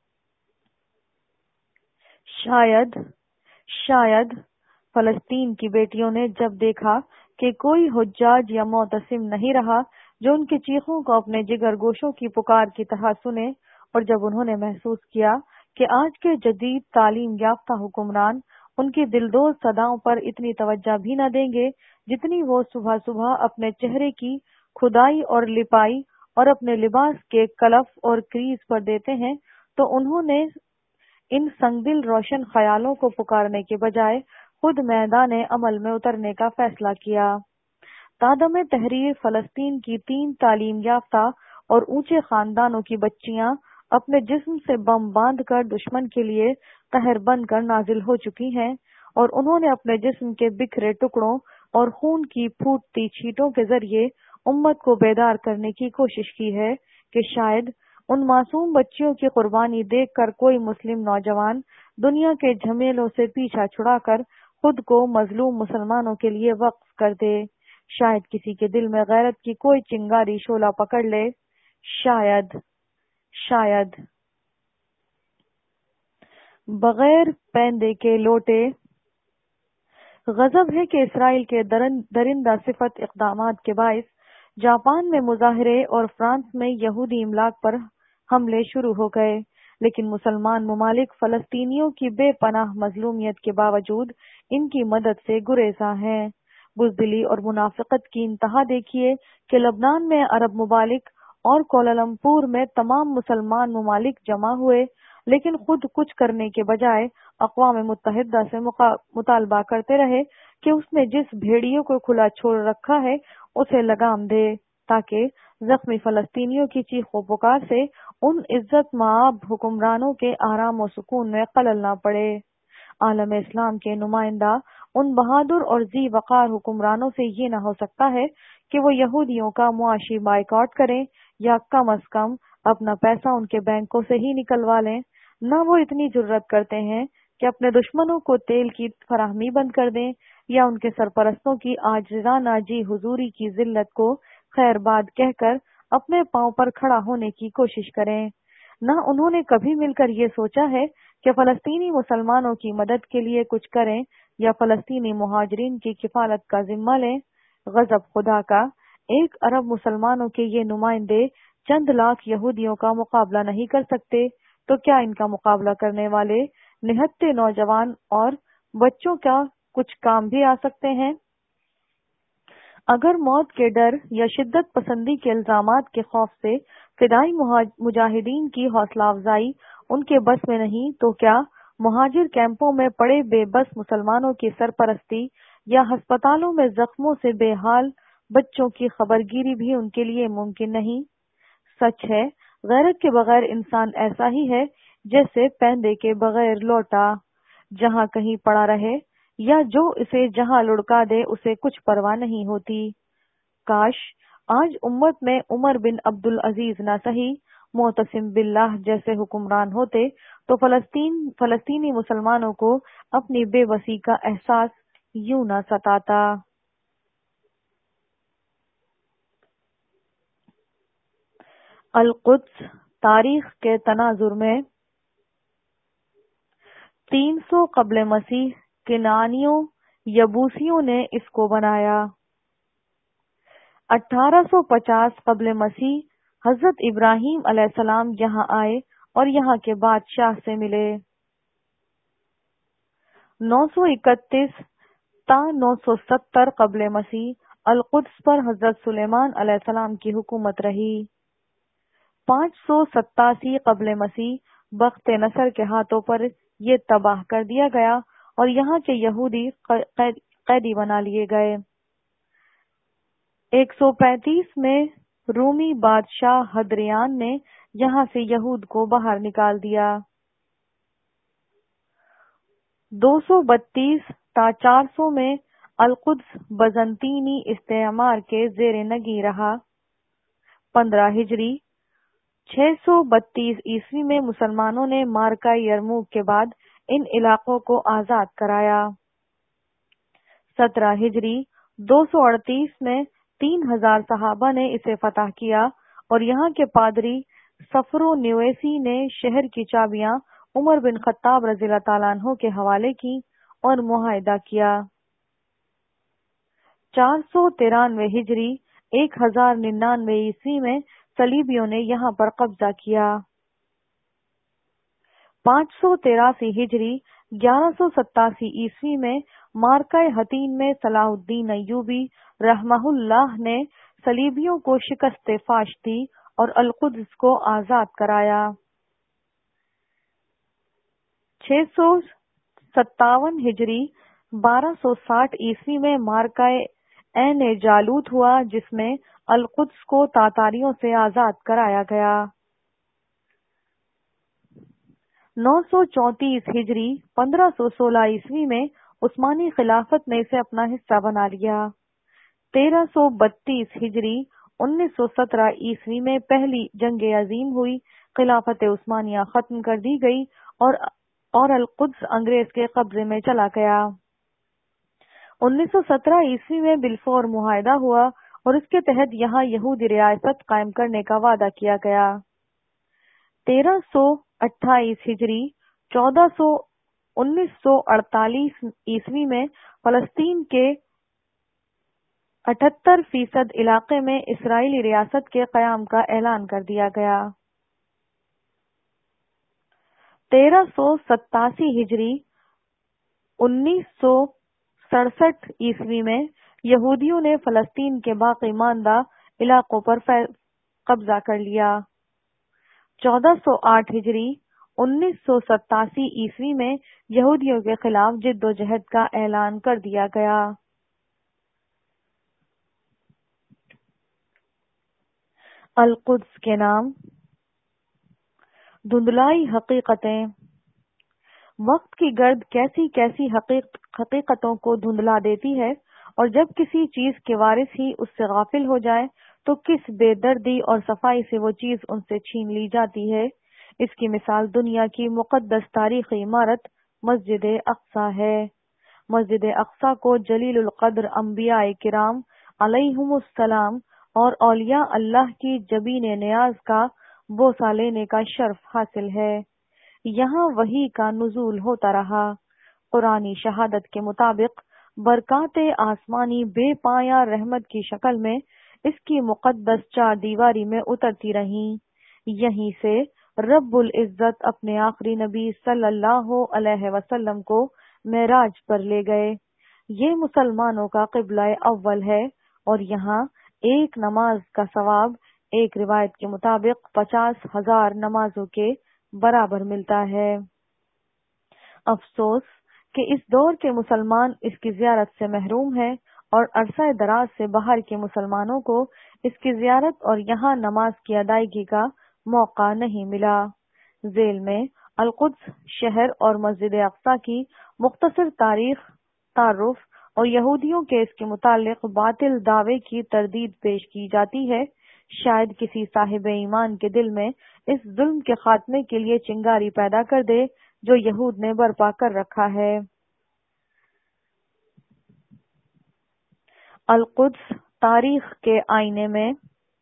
شاید فلسطین کی بیٹیوں نے جب دیکھا کہ کوئی حجاج یا معتصم نہیں رہا جو ان کی چیخوں کو اپنے جگر گوشوں کی پکار کی طرح سنے، اور جب انہوں نے محسوس کیا کہ آج کے جدید تعلیم یافتہ حکمران ان کی دلدوز صداؤں پر اتنی توجہ بھی نہ دیں گے جتنی وہ صبح صبح اپنے چہرے کی کھدائی اور لپائی اور اپنے لباس کے کلف اور کریز پر دیتے ہیں، تو انہوں نے ان سنگ دل روشن خیالوں کو پکارنے کے بجائے خود میدان عمل میں اترنے کا فیصلہ کیا۔ تادم تحریر فلسطین کی 3 تعلیم یافتہ اور اونچے خاندانوں کی بچیاں اپنے جسم سے بم باندھ کر دشمن کے لیے قہر بن کر نازل ہو چکی ہیں، اور انہوں نے اپنے جسم کے بکھرے ٹکڑوں اور خون کی پھوٹتی چھینٹوں کے ذریعے امت کو بیدار کرنے کی کوشش کی ہے کہ شاید ان معصوم بچیوں کی قربانی دیکھ کر کوئی مسلم نوجوان دنیا کے جھمیلوں سے پیچھا چھڑا کر خود کو مظلوم مسلمانوں کے لیے وقف کر دے، شاید کسی کے دل میں غیرت کی کوئی چنگاری شعلہ پکڑ لے، شاید بغیر پیندے کے لوٹے۔ غضب ہے کہ اسرائیل کے درندہ صفت اقدامات کے باعث جاپان میں مظاہرے اور فرانس میں یہودی املاک پر حملے شروع ہو گئے، لیکن مسلمان ممالک فلسطینیوں کی بے پناہ مظلومیت کے باوجود ان کی مدد سے گریزاں ہیں۔ بزدلی اور منافقت کی انتہا دیکھیے کہ لبنان میں عرب ممالک اور کوالالمپور میں تمام مسلمان ممالک جمع ہوئے، لیکن خود کچھ کرنے کے بجائے اقوام متحدہ سے مطالبہ کرتے رہے کہ اس نے جس بھیڑیوں کو کھلا چھوڑ رکھا ہے اسے لگام دے، تاکہ زخمی فلسطینیوں کی چیخ و پکار سے ان عزت مآب حکمرانوں کے آرام و سکون میں خلل نہ پڑے۔ عالم اسلام کے نمائندہ ان بہادر اور ذی وقار حکمرانوں سے یہ نہ ہو سکتا ہے کہ وہ یہودیوں کا معاشی بائیکاٹ کریں یا کم از کم اپنا پیسہ ان کے بینکوں سے ہی نکلوا لیں، نہ وہ اتنی جرت کرتے ہیں کہ اپنے دشمنوں کو تیل کی فراہمی بند کر دیں یا ان کے سرپرستوں کی عاجزانہ جی حضوری کی ذلت کو خیر باد کہہ کر اپنے پاؤں پر کھڑا ہونے کی کوشش کریں۔ نہ انہوں نے کبھی مل کر یہ سوچا ہے کہ فلسطینی مسلمانوں کی مدد کے لیے کچھ کریں یا فلسطینی مہاجرین کی کفالت کا ذمہ لیں۔ غضب خدا کا، 1 ارب مسلمانوں کے یہ نمائندے چند لاکھ یہودیوں کا مقابلہ نہیں کر سکتے، تو کیا ان کا مقابلہ کرنے والے نہتے نوجوان اور بچوں کا کچھ کام بھی آ سکتے ہیں؟ اگر موت کے ڈر یا شدت پسندی کے الزامات کے خوف سے فدائی مجاہدین کی حوصلہ افزائی ان کے بس میں نہیں، تو کیا مہاجر کیمپوں میں پڑے بے بس مسلمانوں کی سرپرستی یا ہسپتالوں میں زخموں سے بے حال بچوں کی خبرگیری بھی ان کے لیے ممکن نہیں؟ سچ ہے، غیرت کے بغیر انسان ایسا ہی ہے جیسے پیندے کے بغیر لوٹا، جہاں کہیں پڑا رہے یا جو اسے جہاں لڑکا دے اسے کچھ پرواہ نہیں ہوتی۔ کاش آج امت میں عمر بن عبد العزیز نہ صحیح معتصم باللہ جیسے حکمران ہوتے تو فلسطینی مسلمانوں کو اپنی بے بسی کا احساس یوں نہ ستاتا۔ القدس تاریخ کے تناظر میں 300 قبل مسیح کنعانیوں یبوسیوں نے اس کو بنایا۔ 1850 قبل مسیح حضرت ابراہیم علیہ السلام یہاں آئے اور یہاں کے بادشاہ سے ملے۔ 931 تا 970 قبل مسیح القدس پر حضرت سلیمان علیہ السلام کی حکومت رہی۔ 587 قبل مسیح بخت نصر کے ہاتھوں پر یہ تباہ کر دیا گیا اور یہاں کے یہودی قیدی بنا لیے گئے۔ 135 میں رومی بادشاہ ہدریان نے یہاں سے یہود کو باہر نکال دیا۔ 232 تا 400 میں القدس بزنطینی استعمار کے زیر نگیں رہا۔ 15 ہجری 632 عیسوی میں مسلمانوں نے معرکہ یرموک کے بعد ان علاقوں کو آزاد کرایا۔ 17 ہجری 238 میں 3000 صحابہ نے اسے فتح کیا اور یہاں کے پادری سفرو نیویسی نے شہر کی چابیاں عمر بن خطاب رضی اللہ تعالیٰ عنہ کے حوالے کی اور معاہدہ کیا۔ 493 ہجری 1099 عیسوی میں صلیبیوں نے یہاں پر قبضہ کیا۔ 583 ہجری 1187 عیسوی میں معرکہ حطین میں صلاح الدین ایوبی رحمہ اللہ نے صلیبیوں کو شکست فاش دی اور القدس کو آزاد کرایا۔ 657 ہجری 1260 عیسوی میں معرکہ عین جالوت ہوا جس میں القدس کو تاتاریوں سے آزاد کرایا گیا۔ 934 ہجری 1516 عیسوی میں عثمانی خلافت نے اسے اپنا حصہ بنا لیا۔ 1332 ہجری 1917 عیسوی میں پہلی جنگ عظیم ہوئی، خلافت عثمانیہ ختم کر دی گئی اور القدس انگریز کے قبضے میں چلا گیا۔ 1917 عیسوی میں بلفور معاہدہ ہوا اور اس کے تحت یہاں یہودی ریاست قائم کرنے کا وعدہ کیا گیا۔ 1328 ہجری 1948 عیسوی میں فلسطین کے 78% علاقے میں اسرائیلی ریاست کے قیام کا اعلان کر دیا گیا۔ 1387 ہجری 1967 عیسوی میں یہودیوں نے فلسطین کے باقی ماندہ علاقوں پر قبضہ کر لیا۔ 1408 ہجری 1987 عیسوی میں یہودیوں کے خلاف جد و جہد کا اعلان کر دیا گیا۔ القدس کے نام۔ دھندلائی حقیقتیں۔ وقت کی گرد کیسی کیسی حقیقتوں کو دھندلا دیتی ہے، اور جب کسی چیز کے وارث ہی اس سے غافل ہو جائے تو کس بے دردی اور صفائی سے وہ چیز ان سے چھین لی جاتی ہے۔ اس کی مثال دنیا کی مقدس تاریخی عمارت مسجد اقصی ہے۔ مسجد اقصی کو جلیل القدر انبیاء کرام علیہم السلام اور اولیاء اللہ کی جبین نیاز کا بوسہ لینے کا شرف حاصل ہے۔ یہاں وحی کا نزول ہوتا رہا۔ قرآنی شہادت کے مطابق برکات آسمانی بے پایہ رحمت کی شکل میں اس کی مقدس چار دیواری میں اترتی رہیں۔ یہیں سے رب العزت اپنے آخری نبی صلی اللہ علیہ وسلم کو معراج پر لے گئے۔ یہ مسلمانوں کا قبلہ اول ہے اور یہاں ایک نماز کا ثواب ایک روایت کے مطابق 50,000 نمازوں کے برابر ملتا ہے۔ افسوس کہ اس دور کے مسلمان اس کی زیارت سے محروم ہیں اور عرصہ دراز سے باہر کے مسلمانوں کو اس کی زیارت اور یہاں نماز کی ادائیگی کا موقع نہیں ملا۔ ذیل میں القدس شہر اور مسجد اقصی کی مختصر تاریخ، تعارف اور یہودیوں کے اس کے متعلق باطل دعوے کی تردید پیش کی جاتی ہے۔ شاید کسی صاحب ایمان کے دل میں اس ظلم کے خاتمے کے لیے چنگاری پیدا کر دے جو یہود نے برپا کر رکھا ہے۔ القدس تاریخ کے آئینے میں۔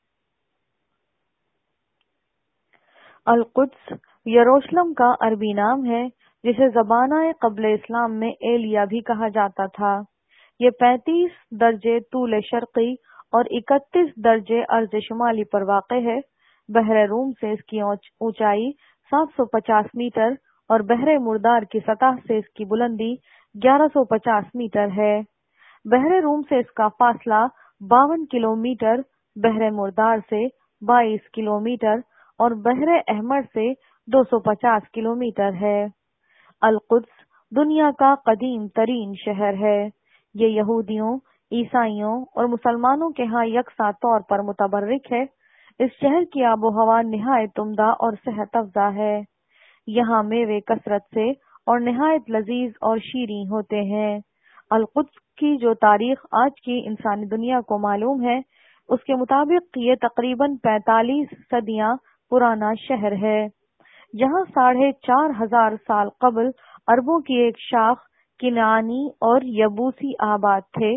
القدس یروشلم کا عربی نام ہے جسے زمانہ قبل اسلام میں ایلیا بھی کہا جاتا تھا۔ یہ 35 درجے طول شرقی اور 31 درجے عرض شمالی پر واقع ہے۔ بحر روم سے اس کی اونچائی 750 میٹر اور بحر مردار کی سطح سے اس کی بلندی 1150 میٹر ہے۔ بحر روم سے اس کا فاصلہ 52 کلومیٹر، بحر مردار سے 22 کلومیٹر اور بحر احمر سے 250 کلومیٹر ہے۔ القدس دنیا کا قدیم ترین شہر ہے۔ یہ یہودیوں، عیسائیوں اور مسلمانوں کے ہاں یکساں طور پر متبرک ہے۔ اس شہر کی آب و ہوا نہایت عمدہ اور صحت افزا ہے۔ یہاں میوے کثرت سے اور نہایت لذیذ اور شیریں ہوتے ہیں۔ القدس کی جو تاریخ آج کی انسانی دنیا کو معلوم ہے، اس کے مطابق یہ تقریباً 45 صدیاں پرانا شہر ہے، جہاں 4,500 سال قبل عربوں کی ایک شاخ کنعانی اور یبوسی آباد تھے۔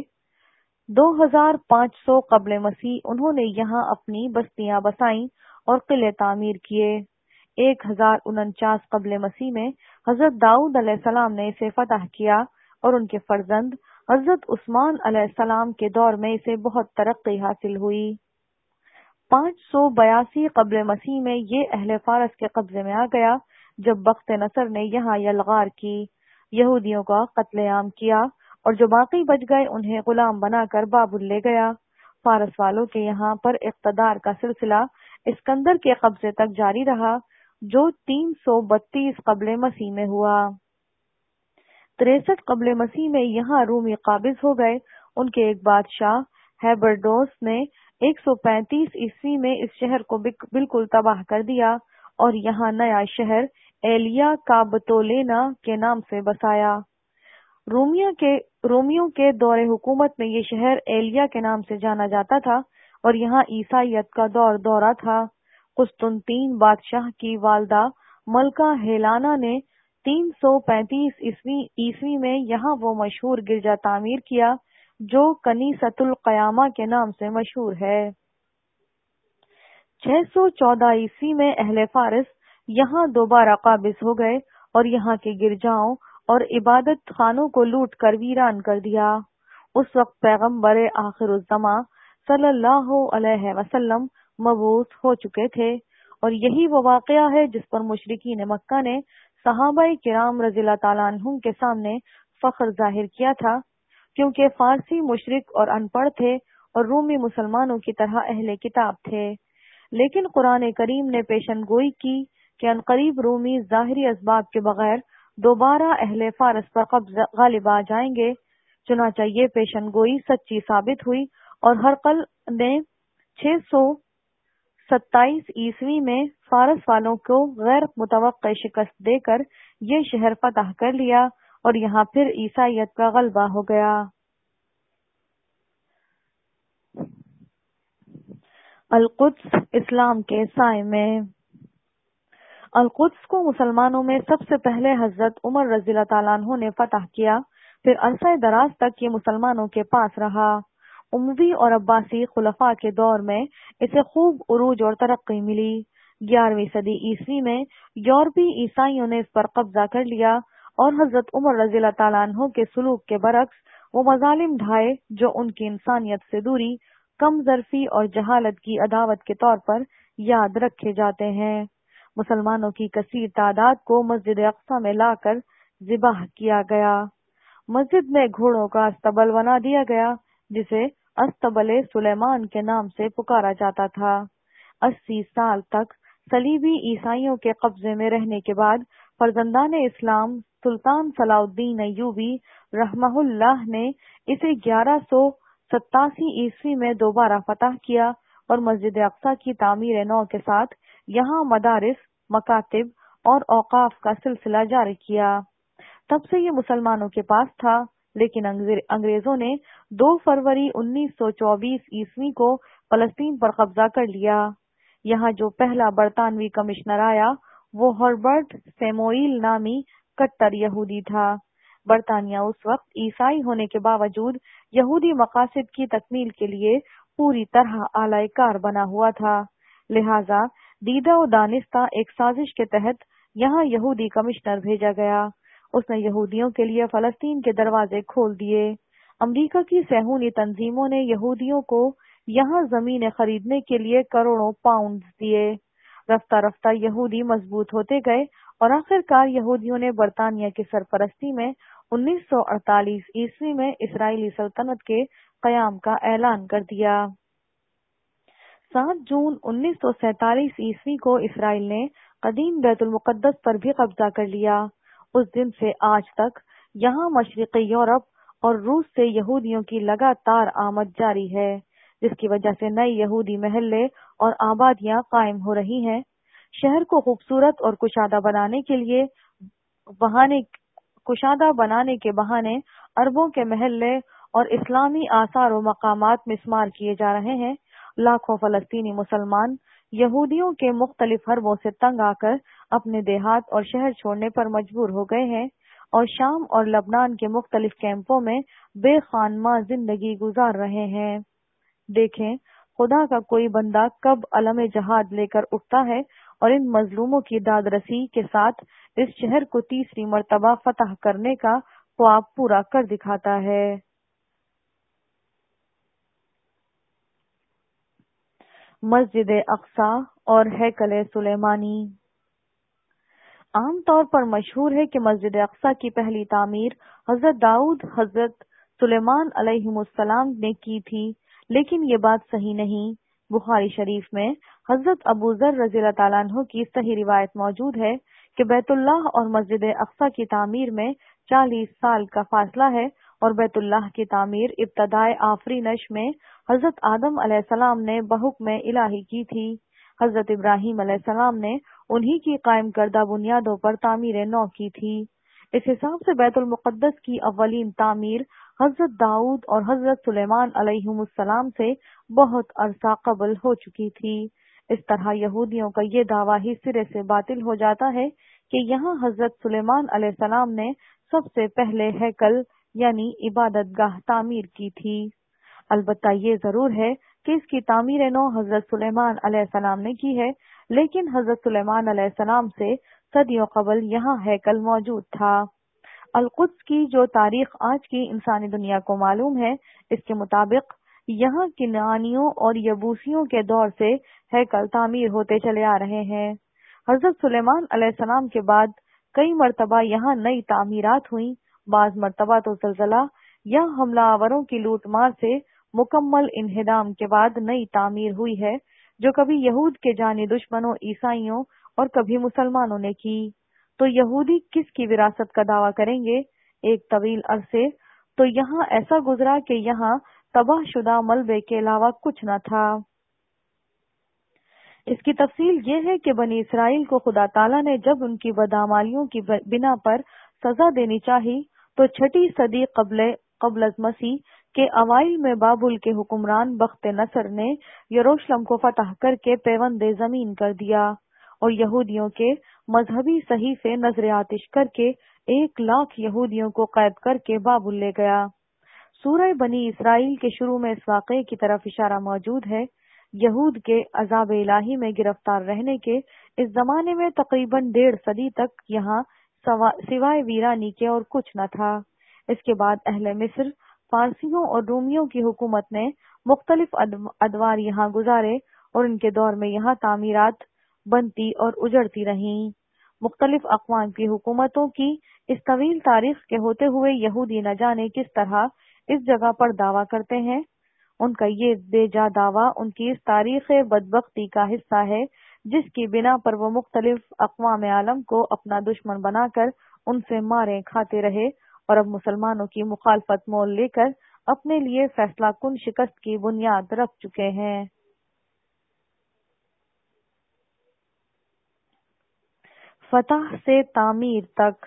2500 قبل مسیح انہوں نے یہاں اپنی بستیاں بسائیں اور قلعے تعمیر کیے۔ 1049 قبل مسیح میں حضرت داؤد علیہ السلام نے اسے فتح کیا اور ان کے فرزند حضرت عثمان علیہ السلام کے دور میں اسے بہت ترقی حاصل ہوئی۔ 582 قبل مسیح میں یہ اہل فارس کے قبضے میں آ گیا جب بخت نصر نے یہاں یلغار کی، یہودیوں کا قتل عام کیا اور جو باقی بچ گئے انہیں غلام بنا کر بابل لے گیا۔ فارس والوں کے یہاں پر اقتدار کا سلسلہ اسکندر کے قبضے تک جاری رہا، جو 332 قبل مسیح میں ہوا۔ 63 قبل مسیح میں یہاں رومی قابض ہو گئے۔ ان کے ایک بادشاہ ہیبرڈوس نے 135 عیسوی میں اس شہر کو بالکل تباہ کر دیا اور یہاں نیا شہر ایلیا کابتولینا کے نام سے بسایا۔ رومیوں کے دور حکومت میں یہ شہر ایلیا کے نام سے جانا جاتا تھا اور یہاں عیسائیت کا دورہ تھا۔ قسطنطین بادشاہ کی والدہ ملکہ ہیلانا نے 335 عیسوی میں یہاں وہ مشہور گرجا تعمیر کیا جو کنیسۃ القیامہ کے نام سے مشہور ہے۔ 614 عیسوی میں اہل فارس یہاں دوبارہ قابض ہو گئے اور یہاں کے گرجاؤں اور عبادت خانوں کو لوٹ کر ویران کر دیا۔ اس وقت پیغمبر آخر الزماں صلی اللہ علیہ وسلم مبعوث ہو چکے تھے، اور یہی وہ واقعہ ہے جس پر مشرکین مکہ نے صحابہ کرام رضی اللہ تعالیٰ عنہم کے سامنے فخر ظاہر کیا تھا، کیونکہ فارسی مشرک اور ان پڑھ تھے اور رومی مسلمانوں کی طرح اہل کتاب تھے۔ لیکن قرآن کریم نے پیشن گوئی کی کہ عنقریب رومی ظاہری اسباب کے بغیر دوبارہ اہل فارس پر غالب آ جائیں گے۔ چنانچہ یہ پیشن گوئی سچی ثابت ہوئی اور ہرقل نے 627 عیسوی میں فارس والوں کو غیر متوقع شکست دے کر یہ شہر فتح کر لیا اور یہاں پھر عیسائیت کا غلبہ ہو گیا۔ القدس اسلام کے سائے میں۔ القدس کو مسلمانوں میں سب سے پہلے حضرت عمر رضی اللہ تعالیٰ عنہ نے فتح کیا، پھر عرصہ دراز تک یہ مسلمانوں کے پاس رہا۔ اموی اور عباسی خلفاء کے دور میں اسے خوب عروج اور ترقی ملی۔ 11ویں صدی عیسوی میں یورپی عیسائیوں نے اس پر قبضہ کر لیا اور حضرت عمر رضی اللہ تعالیٰ عنہ کے سلوک کے برعکس وہ مظالم ڈھائے جو ان کی انسانیت سے دوری، کم ظرفی اور جہالت کی عداوت کے طور پر یاد رکھے جاتے ہیں۔ مسلمانوں کی کثیر تعداد کو مسجد اقصی میں لا کر ذبح کیا گیا۔ مسجد میں گھوڑوں کا استبل بنا دیا گیا جسے استبل سلیمان کے نام سے پکارا جاتا تھا۔ 80 سال تک صلیبی عیسائیوں کے قبضے میں رہنے کے بعد فرزندان اسلام سلطان صلاح الدین ایوبی رحمہ اللہ نے اسے 1187 عیسوی میں دوبارہ فتح کیا اور مسجد اقصی کی تعمیر نو کے ساتھ یہاں مدارس، مکاتب اور اوقاف کا سلسلہ جاری کیا۔ تب سے یہ مسلمانوں کے پاس تھا، لیکن انگریزوں نے 2 فروری 1924 عیسوی کو فلسطین پر قبضہ کر لیا۔ یہاں جو پہلا برطانوی کمشنر آیا وہ ہربرٹ سیموئیل نامی کٹر یہودی تھا۔ برطانیہ اس وقت عیسائی ہونے کے باوجود یہودی مقاصد کی تکمیل کے لیے پوری طرح آلۂ کار بنا ہوا تھا، لہذا دیدہ و دانستہ ایک سازش کے تحت یہاں یہودی کمشنر بھیجا گیا۔ اس نے یہودیوں کے لیے فلسطین کے دروازے کھول دیے۔ امریکہ کی صہیونی تنظیموں نے یہودیوں کو یہاں زمینیں خریدنے کے لیے کروڑوں پاؤنڈز دیے۔ رفتہ رفتہ یہودی مضبوط ہوتے گئے اور آخرکار یہودیوں نے برطانیہ کی سرپرستی میں 1948 عیسوی میں اسرائیلی سلطنت کے قیام کا اعلان کر دیا۔ 7 جون 1947 عیسوی کو اسرائیل نے قدیم بیت المقدس پر بھی قبضہ کر لیا۔ اس دن سے آج تک یہاں مشرقی یورپ اور روس سے یہودیوں کی لگاتار آمد جاری ہے، جس کی وجہ سے نئے یہودی محلے اور آبادیاں قائم ہو رہی ہیں۔ شہر کو خوبصورت اور کشادہ بنانے کے بہانے اربوں کے محلے اور اسلامی آثار و مقامات مسمار کیے جا رہے ہیں۔ لاکھوں فلسطینی مسلمان یہودیوں کے مختلف حربوں سے تنگ آ کر اپنے دیہات اور شہر چھوڑنے پر مجبور ہو گئے ہیں اور شام اور لبنان کے مختلف کیمپوں میں بے خانماں زندگی گزار رہے ہیں۔ دیکھیں خدا کا کوئی بندہ کب علم جہاد لے کر اٹھتا ہے اور ان مظلوموں کی داد رسی کے ساتھ اس شہر کو تیسری مرتبہ فتح کرنے کا خواب پورا کر دکھاتا ہے۔ مسجد اقصی اور ہیکل سلیمانی۔ عام طور پر مشہور ہے کہ مسجد اقصی کی پہلی تعمیر حضرت داؤد حضرت سلیمان علیہ السلام نے کی تھی، لیکن یہ بات صحیح نہیں۔ بخاری شریف میں حضرت ابو ذر رضی اللہ تعالیٰ عنہ کی صحیح روایت موجود ہے کہ بیت اللہ اور مسجد اقصی کی تعمیر میں 40 سال کا فاصلہ ہے، اور بیت اللہ کی تعمیر ابتدائے آفرینش میں حضرت آدم علیہ السلام نے بحکم الہی کی تھی۔ حضرت ابراہیم علیہ السلام نے انہی کی قائم کردہ بنیادوں پر تعمیر نو کی تھی۔ اس حساب سے بیت المقدس کی اولین تعمیر حضرت داؤد اور حضرت سلیمان علیہ السلام سے بہت عرصہ قبل ہو چکی تھی۔ اس طرح یہودیوں کا یہ دعویٰ ہی سرے سے باطل ہو جاتا ہے کہ یہاں حضرت سلیمان علیہ السلام نے سب سے پہلے ہیکل یعنی عبادت گاہ تعمیر کی تھی۔ البتہ یہ ضرور ہے کہ اس کی تعمیر نو حضرت سلیمان علیہ السلام نے کی ہے، لیکن حضرت سلیمان علیہ السلام سے صدیوں قبل یہاں ہیکل موجود تھا۔ القدس کی جو تاریخ آج کی انسانی دنیا کو معلوم ہے، اس کے مطابق یہاں کنعانیوں اور یبوسیوں کے دور سے ہیکل تعمیر ہوتے چلے آ رہے ہیں۔ حضرت سلیمان علیہ السلام کے بعد کئی مرتبہ یہاں نئی تعمیرات ہوئیں۔ بعض مرتبہ تو زلزلہ یا حملہ آوروں کی لوٹ مار سے مکمل انہدام کے بعد نئی تعمیر ہوئی ہے، جو کبھی یہود کے جانی دشمنوں عیسائیوں اور کبھی مسلمانوں نے کی۔ تو یہودی کس کی وراثت کا دعویٰ کریں گے؟ ایک طویل عرصے تو یہاں ایسا گزرا کہ یہاں تباہ شدہ ملبے کے علاوہ کچھ نہ تھا۔ اس کی تفصیل یہ ہے کہ بنی اسرائیل کو خدا تعالیٰ نے جب ان کی بدعمالیوں کی بنا پر سزا دینی چاہی تو 6 صدی قبل از مسیح کے اوائل میں بابل کے حکمران بخت نصر نے یروشلم کو فتح کر کے پیوند زمین کر دیا اور یہودیوں کے مذہبی صحیفے نظر آتش کر کے 1,00,000 یہودیوں کو قید کر کے بابل لے گیا۔ سورہ بنی اسرائیل کے شروع میں اس واقعے کی طرف اشارہ موجود ہے۔ یہود کے عذاب الہی میں گرفتار رہنے کے اس زمانے میں تقریباً 1.5 صدی تک یہاں سوائے ویرانی کے اور کچھ نہ تھا۔ اس کے بعد اہل مصر، فارسیوں اور رومیوں کی حکومت نے مختلف ادوار یہاں گزارے اور ان کے دور میں یہاں تعمیرات بنتی اور اجڑتی رہیں۔ مختلف اقوام کی حکومتوں کی اس طویل تاریخ کے ہوتے ہوئے یہودی نہ جانے کس طرح اس جگہ پر دعویٰ کرتے ہیں۔ ان کا یہ بے جا دعویٰ ان کی اس تاریخ بدبختی کا حصہ ہے، جس کی بنا پر وہ مختلف اقوام عالم کو اپنا دشمن بنا کر ان سے مارے کھاتے رہے اور اب مسلمانوں کی مخالفت مول لے کر اپنے لیے فیصلہ کن شکست کی بنیاد رکھ چکے ہیں۔ فتح سے تعمیر تک۔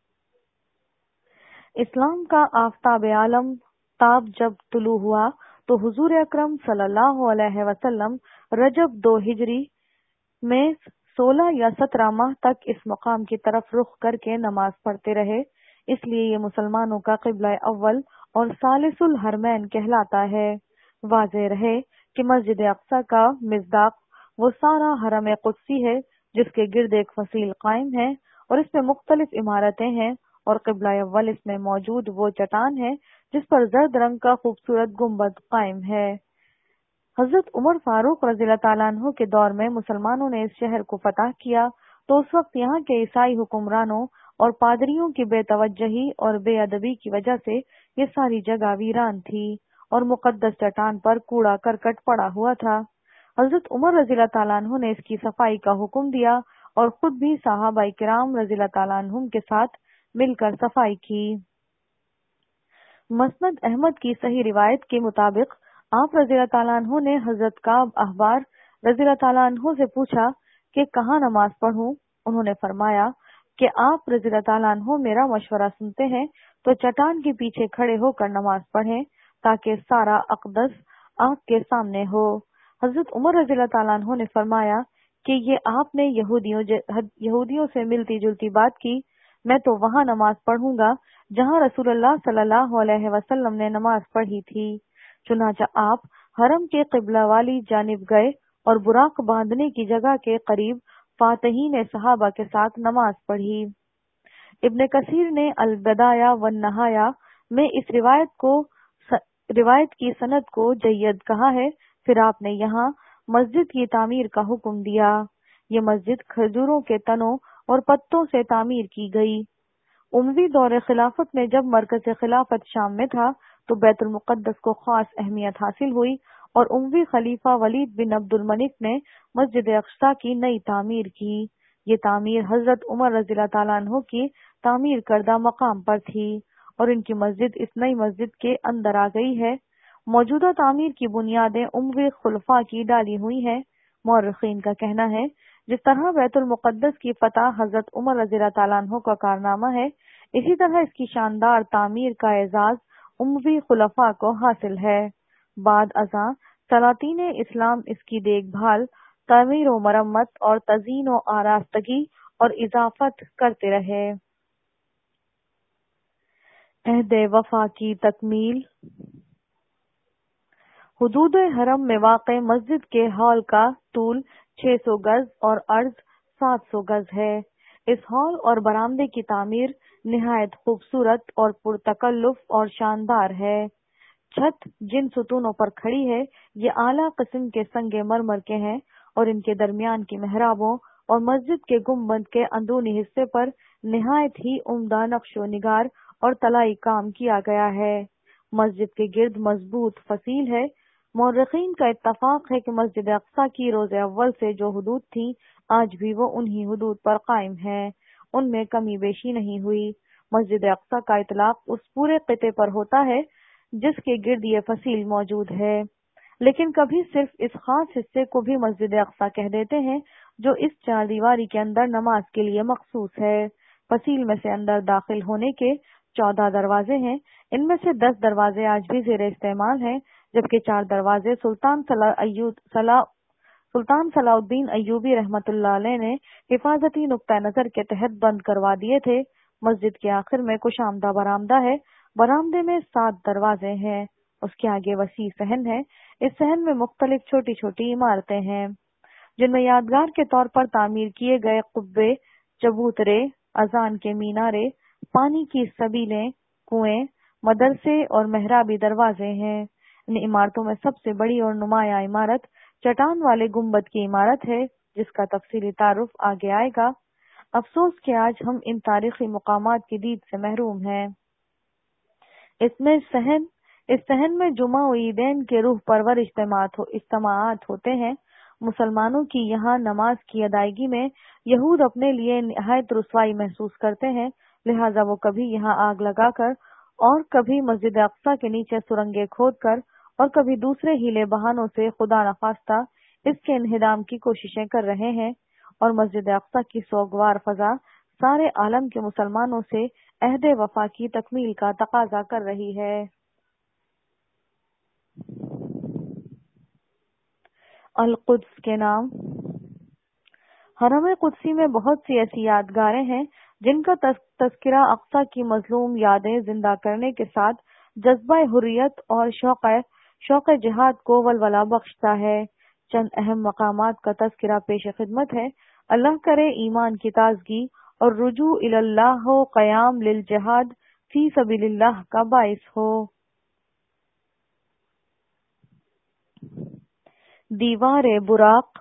اسلام کا آفتاب عالم تاب جب طلوع ہوا تو حضور اکرم صلی اللہ علیہ وسلم رجب 2 ہجری میں 16 یا 17 ماہ تک اس مقام کی طرف رخ کر کے نماز پڑھتے رہے۔ اس لیے یہ مسلمانوں کا قبلہ اول اور ثالث الحرمین کہلاتا ہے۔ واضح رہے کہ مسجد اقصی کا مصداق وہ سارا حرم قدسی ہے جس کے گرد ایک فصیل قائم ہے اور اس میں مختلف عمارتیں ہیں، اور قبلہ اول اس میں موجود وہ چٹان ہے جس پر زرد رنگ کا خوبصورت گنبد قائم ہے۔ حضرت عمر فاروق رضی اللہ تعالیٰ عنہ کے دور میں مسلمانوں نے اس شہر کو فتح کیا تو اس وقت یہاں کے عیسائی حکمرانوں اور پادریوں کی بے توجہی اور بے ادبی کی وجہ سے یہ ساری جگہ ویران تھی اور مقدس چٹان پر کوڑا کرکٹ پڑا ہوا تھا۔ حضرت عمر رضی اللہ تعالیٰ عنہ نے اس کی صفائی کا حکم دیا اور خود بھی صحابہ کرام رضی اللہ تعالیٰ عنہم کے ساتھ مل کر صفائی کی۔ مسند احمد کی صحیح روایت کے مطابق آپ رضی اللہ تعالیٰ عنہ نے حضرت کعب احبار رضی اللہ تعالیٰ عنہ سے پوچھا کہ کہاں نماز پڑھوں؟ انہوں نے فرمایا کہ آپ رضی اللہ تعالیٰ عنہ میرا مشورہ سنتے ہیں تو چٹان کے پیچھے کھڑے ہو کر نماز پڑھیں تاکہ سارا اقدس آپ کے سامنے ہو۔ حضرت عمر رضی اللہ تعالیٰ عنہ نے فرمایا کہ یہ آپ نے یہودیوں سے ملتی جلتی بات کی، میں تو وہاں نماز پڑھوں گا جہاں رسول اللہ صلی اللہ علیہ وسلم نے نماز پڑھی تھی۔ چنانچہ آپ حرم کے قبلہ والی جانب گئے اور براق باندھنے کی جگہ کے قریب فاتحین صحابہ کے ساتھ نماز پڑھی۔ ابن کثیر نے البدایہ والنہایہ میں اس روایت کی سند کو جید کہا ہے۔ پھر آپ نے یہاں مسجد کی تعمیر کا حکم دیا۔ یہ مسجد کھجوروں کے تنوں اور پتوں سے تعمیر کی گئی۔ اموی دور خلافت میں جب مرکز خلافت شام میں تھا تو بیت المقدس کو خاص اہمیت حاصل ہوئی اور اموی خلیفہ ولید بن عبد الملک نے مسجد اقصی کی نئی تعمیر کی۔ یہ تعمیر حضرت عمر رضی اللہ تعالیٰ عنہ کی تعمیر کردہ مقام پر تھی اور ان کی مسجد اس نئی مسجد کے اندر آ گئی ہے۔ موجودہ تعمیر کی بنیادیں اموی خلفاء کی ڈالی ہوئی ہیں۔ مورخین کا کہنا ہے جس طرح بیت المقدس کی فتح حضرت عمر رضی اللہ تعالیٰ عنہ کا کارنامہ ہے، اسی طرح اس کی شاندار تعمیر کا اعزاز اموی خلفاء کو حاصل ہے۔ بعد ازاں سلاطین اسلام اس کی دیکھ بھال، تعمیر و مرمت اور تزئین و آراستگی اور اضافت کرتے رہے۔ عہد وفا کی تکمیل۔ حدود حرم میں واقع مسجد کے ہال کا طول 600 گز اور عرض 700 گز ہے۔ اس ہال اور برآمدے کی تعمیر نہایت خوبصورت اور پرتکلف اور شاندار ہے۔ چھت جن ستونوں پر کھڑی ہے یہ اعلیٰ قسم کے سنگ مرمر کے ہیں اور ان کے درمیان کی محرابوں اور مسجد کے گنبد کے اندرونی حصے پر نہایت ہی عمدہ نقش و نگار اور طلائی کام کیا گیا ہے۔ مسجد کے گرد مضبوط فصیل ہے۔ مورخین کا اتفاق ہے کہ مسجد اقصی کی روز اول سے جو حدود تھیں آج بھی وہ انہی حدود پر قائم ہیں، ان میں کمی بیشی نہیں ہوئی۔ مسجد اقصی کا اطلاق اس پورے خطے پر ہوتا ہے جس کے گرد یہ فصیل موجود ہے، لیکن کبھی صرف اس خاص حصے کو بھی مسجد اقصی کہہ دیتے ہیں جو اس چار دیواری کے اندر نماز کے لیے مخصوص ہے۔ فصیل میں سے اندر داخل ہونے کے 14 دروازے ہیں، ان میں سے 10 دروازے آج بھی زیر استعمال ہیں، جبکہ 4 دروازے سلطان صلاح الدین ایوبی رحمۃ اللہ علیہ نے حفاظتی نقطہ نظر کے تحت بند کروا دیے تھے۔ مسجد کے آخر میں کشادہ برآمدہ ہے۔ برآمدے میں 7 دروازے ہیں، اس کے آگے وسیع صحن ہے۔ اس صحن میں مختلف چھوٹی چھوٹی عمارتیں ہیں جن میں یادگار کے طور پر تعمیر کیے گئے قبے، چبوترے، اذان کے مینارے، پانی کی سبیلیں، کنویں، مدرسے اور محرابی دروازے ہیں۔ ان عمارتوں میں سب سے بڑی اور نمایاں عمارت چٹان والے گنبد کی عمارت ہے جس کا تفصیلی تعارف آگے آئے گا۔ افسوس کہ آج ہم ان تاریخی مقامات کی دید سے محروم ہیں۔ اس صحن میں جمعہ و عیدین کے روح پرور اجتماعات ہوتے ہیں۔ مسلمانوں کی یہاں نماز کی ادائیگی میں یہود اپنے لیے نہایت رسوائی محسوس کرتے ہیں، لہٰذا وہ کبھی یہاں آگ لگا کر اور کبھی مسجد اقصی کے نیچے سرنگیں کھود کر اور کبھی دوسرے ہیلے بہانوں سے خدا نخواستہ اس کے انہدام کی کوششیں کر رہے ہیں، اور مسجد اقصی کی سوگوار فضا سارے عالم کے مسلمانوں سے عہد وفا کی تکمیل کا تقاضا کر رہی ہے۔ القدس کے نام۔ حرم قدسی میں بہت سی ایسی یادگاریں ہیں جن کا تذکرہ اقصی کی مظلوم یادیں زندہ کرنے کے ساتھ جذبہ حریت اور شوق جہاد کو ولولہ بخشتا ہے۔ چند اہم مقامات کا تذکرہ پیش خدمت ہے۔ اللہ کرے ایمان کی تازگی اور رجوع الی اللہ و قیام للجہاد فی سبیل اللہ کا باعث ہو۔ دیوار براق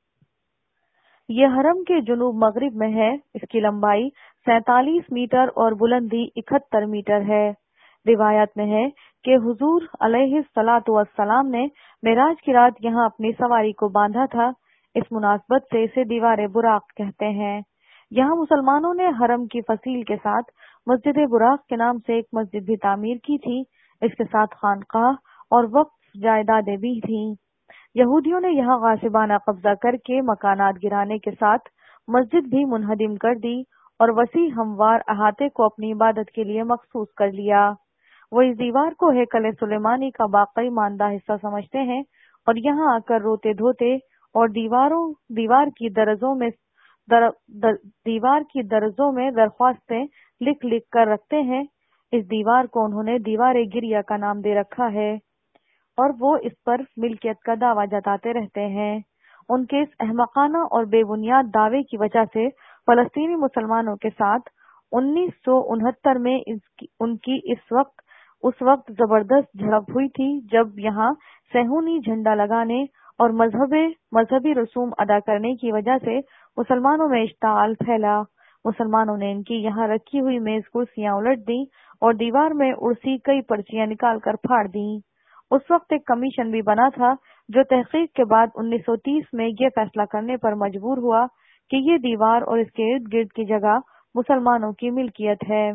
یہ حرم کے جنوب مغرب میں ہے۔ اس کی لمبائی 47 میٹر اور بلندی 71 میٹر ہے۔ روایت میں ہے کہ حضور علیہ الصلاۃ والسلام نے معراج کی رات یہاں اپنی سواری کو باندھا تھا۔ اس مناسبت سے اسے دیوار براق کہتے ہیں۔ یہاں مسلمانوں نے حرم کی فصیل کے ساتھ مسجد براق کے نام سے ایک مسجد بھی تعمیر کی تھی۔ اس کے ساتھ خانقاہ اور وقف جائیدادیں بھی تھیں۔ یہودیوں نے یہاں غاصبانہ قبضہ کر کے مکانات گرانے کے ساتھ مسجد بھی منہدم کر دی اور وسیع ہموار احاطے کو اپنی عبادت کے لیے مخصوص کر لیا۔ وہ اس دیوار کو ہیکل سلیمانی کا باقی ماندہ حصہ سمجھتے ہیں اور یہاں آ کر روتے دھوتے اور دیوار کی درزوں میں درخواستیں لکھ لکھ کر رکھتے ہیں۔ اس دیوار کو انہوں نے دیوار گریہ کا نام دے رکھا ہے اور وہ اس پر ملکیت کا دعویٰ جتاتے رہتے ہیں۔ ان کے اس احمقانہ اور بے بنیاد دعوے کی وجہ سے فلسطینی مسلمانوں کے ساتھ 1969 میں ان کی اس وقت زبردست جھڑپ ہوئی تھی، جب یہاں صہیونی جھنڈا لگانے اور مذہبی رسوم ادا کرنے کی وجہ سے مسلمانوں میں اشتعال پھیلا۔ مسلمانوں نے ان کی یہاں رکھی ہوئی میز کرسیاں الٹ دیں اور دیوار میں اڑسی کئی پرچیاں نکال کر پھاڑ دیں۔ اس وقت ایک کمیشن بھی بنا تھا جو تحقیق کے بعد 1930 میں یہ فیصلہ کرنے پر مجبور ہوا کہ یہ دیوار اور اس کے ارد گرد کی جگہ مسلمانوں کی ملکیت ہے۔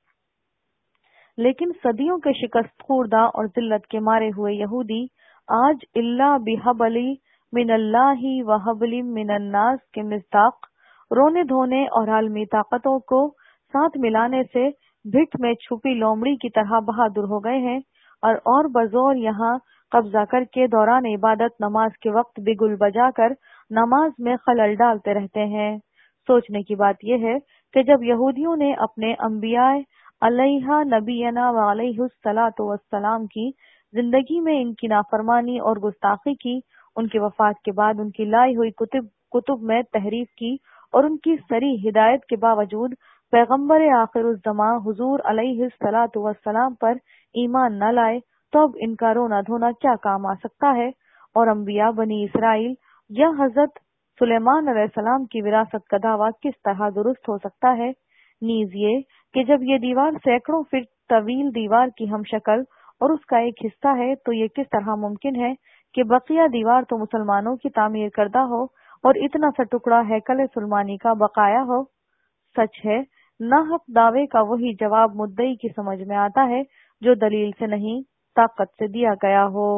لیکن صدیوں کے شکست خوردہ اور ذلت کے مارے ہوئے یہودی آج اللہ بحبلی من اللہ و حبلی من الناس کے مصداق رونے دھونے اور عالمی طاقتوں کو ساتھ ملانے سے بھٹ میں چھپی لومڑی کی طرح بہادر ہو گئے ہیں اور بزور یہاں قبضہ کر کے دوران عبادت نماز کے وقت بگل بجا کر نماز میں خلل ڈالتے رہتے ہیں۔ سوچنے کی بات یہ ہے کہ جب یہودیوں نے اپنے انبیاء علیہ نبینا و علیہ الصلاۃ والسلام کی زندگی میں ان کی نافرمانی اور گستاخی کی، ان کی وفات کے بعد ان کی لائی ہوئی کتب میں تحریف کی اور ان کی صریح ہدایت کے باوجود پیغمبر آخر الزماں حضور علیہ الصلاۃ والسلام پر ایمان نہ لائے، تو اب ان کا رونا دھونا کیا کام آ سکتا ہے؟ اور انبیاء بنی اسرائیل یا حضرت سلیمان علیہ السلام کی وراثت کا دعویٰ کس طرح درست ہو سکتا ہے؟ نیز یہ کہ جب یہ دیوار سینکڑوں فٹ طویل دیوار کی ہم شکل اور اس کا ایک حصہ ہے، تو یہ کس طرح ممکن ہے کہ بقیہ دیوار تو مسلمانوں کی تعمیر کردہ ہو اور اتنا سا ٹکڑا ہیکل سلیمانی کا بقایا ہو؟ سچ ہے، ناحق دعوے کا وہی جواب مدعی کی سمجھ میں آتا ہے جو دلیل سے نہیں طاقت سے دیا گیا ہو۔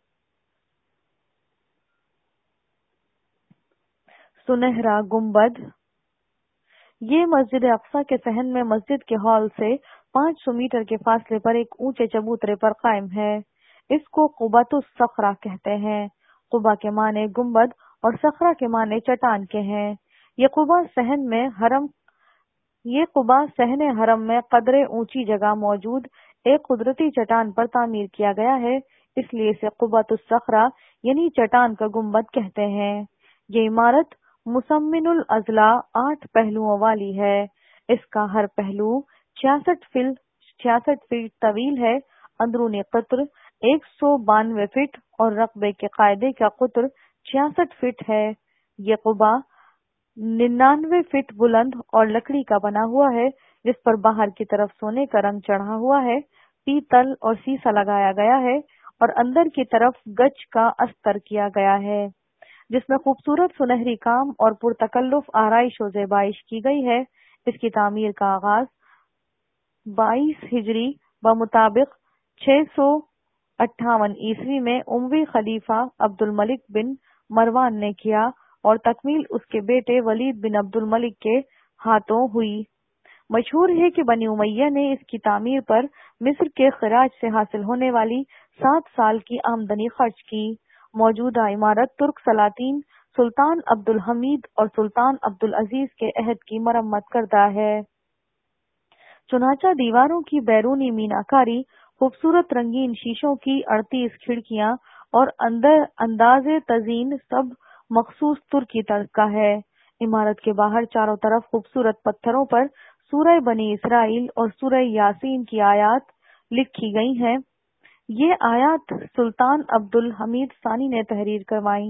سنہرا گنبد یہ مسجد اقصی کے صحن میں مسجد کے ہال سے 500 میٹر کے فاصلے پر ایک اونچے چبوترے پر قائم ہے۔ اس کو قبۃ الصخرہ کہتے ہیں۔ قبہ کے معنی گنبد اور صخرہ کے معنی چٹان کے ہیں۔ یہ قبہ صحن حرم میں قدرے اونچی جگہ موجود ایک قدرتی چٹان پر تعمیر کیا گیا ہے، اس لیے اسے قبۃ الصخرہ یعنی چٹان کا گنبد کہتے ہیں۔ یہ عمارت مسمن الاضلاع 8 پہلوؤں والی ہے۔ اس کا ہر پہلو 66 فٹ طویل ہے۔ اندرونی قطر 192 فٹ اور رقبے کے قاعدے کا قطر 66 فٹ ہے۔ یہ قبہ 99 فٹ بلند اور لکڑی کا بنا ہوا ہے، جس پر باہر کی طرف سونے کا رنگ چڑھا ہوا ہے، پیتل اور سیسا لگایا گیا ہے اور اندر کی طرف گچ کا استر کیا گیا ہے، جس میں خوبصورت سنہری کام اور پرتکلف آرائش و زیبائش کی گئی ہے۔ اس کی تعمیر کا آغاز 22 ہجری بمطابق 658 عیسوی میں اموی خلیفہ عبد الملک بن مروان نے کیا اور تکمیل اس کے بیٹے ولید بن عبد الملک کے ہاتھوں ہوئی۔ مشہور ہے کہ بنی امیہ نے اس کی تعمیر پر مصر کے خراج سے حاصل ہونے والی 7 سال کی آمدنی خرچ کی۔ موجودہ عمارت ترک سلاطین سلطان عبد الحمید اور سلطان عبد العزیز کے عہد کی مرمت کردہ ہے۔ چنانچہ دیواروں کی بیرونی میناکاری، خوبصورت رنگین شیشوں کی 38 کھڑکیاں اور انداز تزئین سب مخصوص ترکی طرز کا ہے۔ عمارت کے باہر چاروں طرف خوبصورت پتھروں پر سورہ بنی اسرائیل اور سورہ یاسین کی آیات لکھی گئی ہیں۔ یہ آیات سلطان عبد الحمید ثانی نے تحریر کروائی۔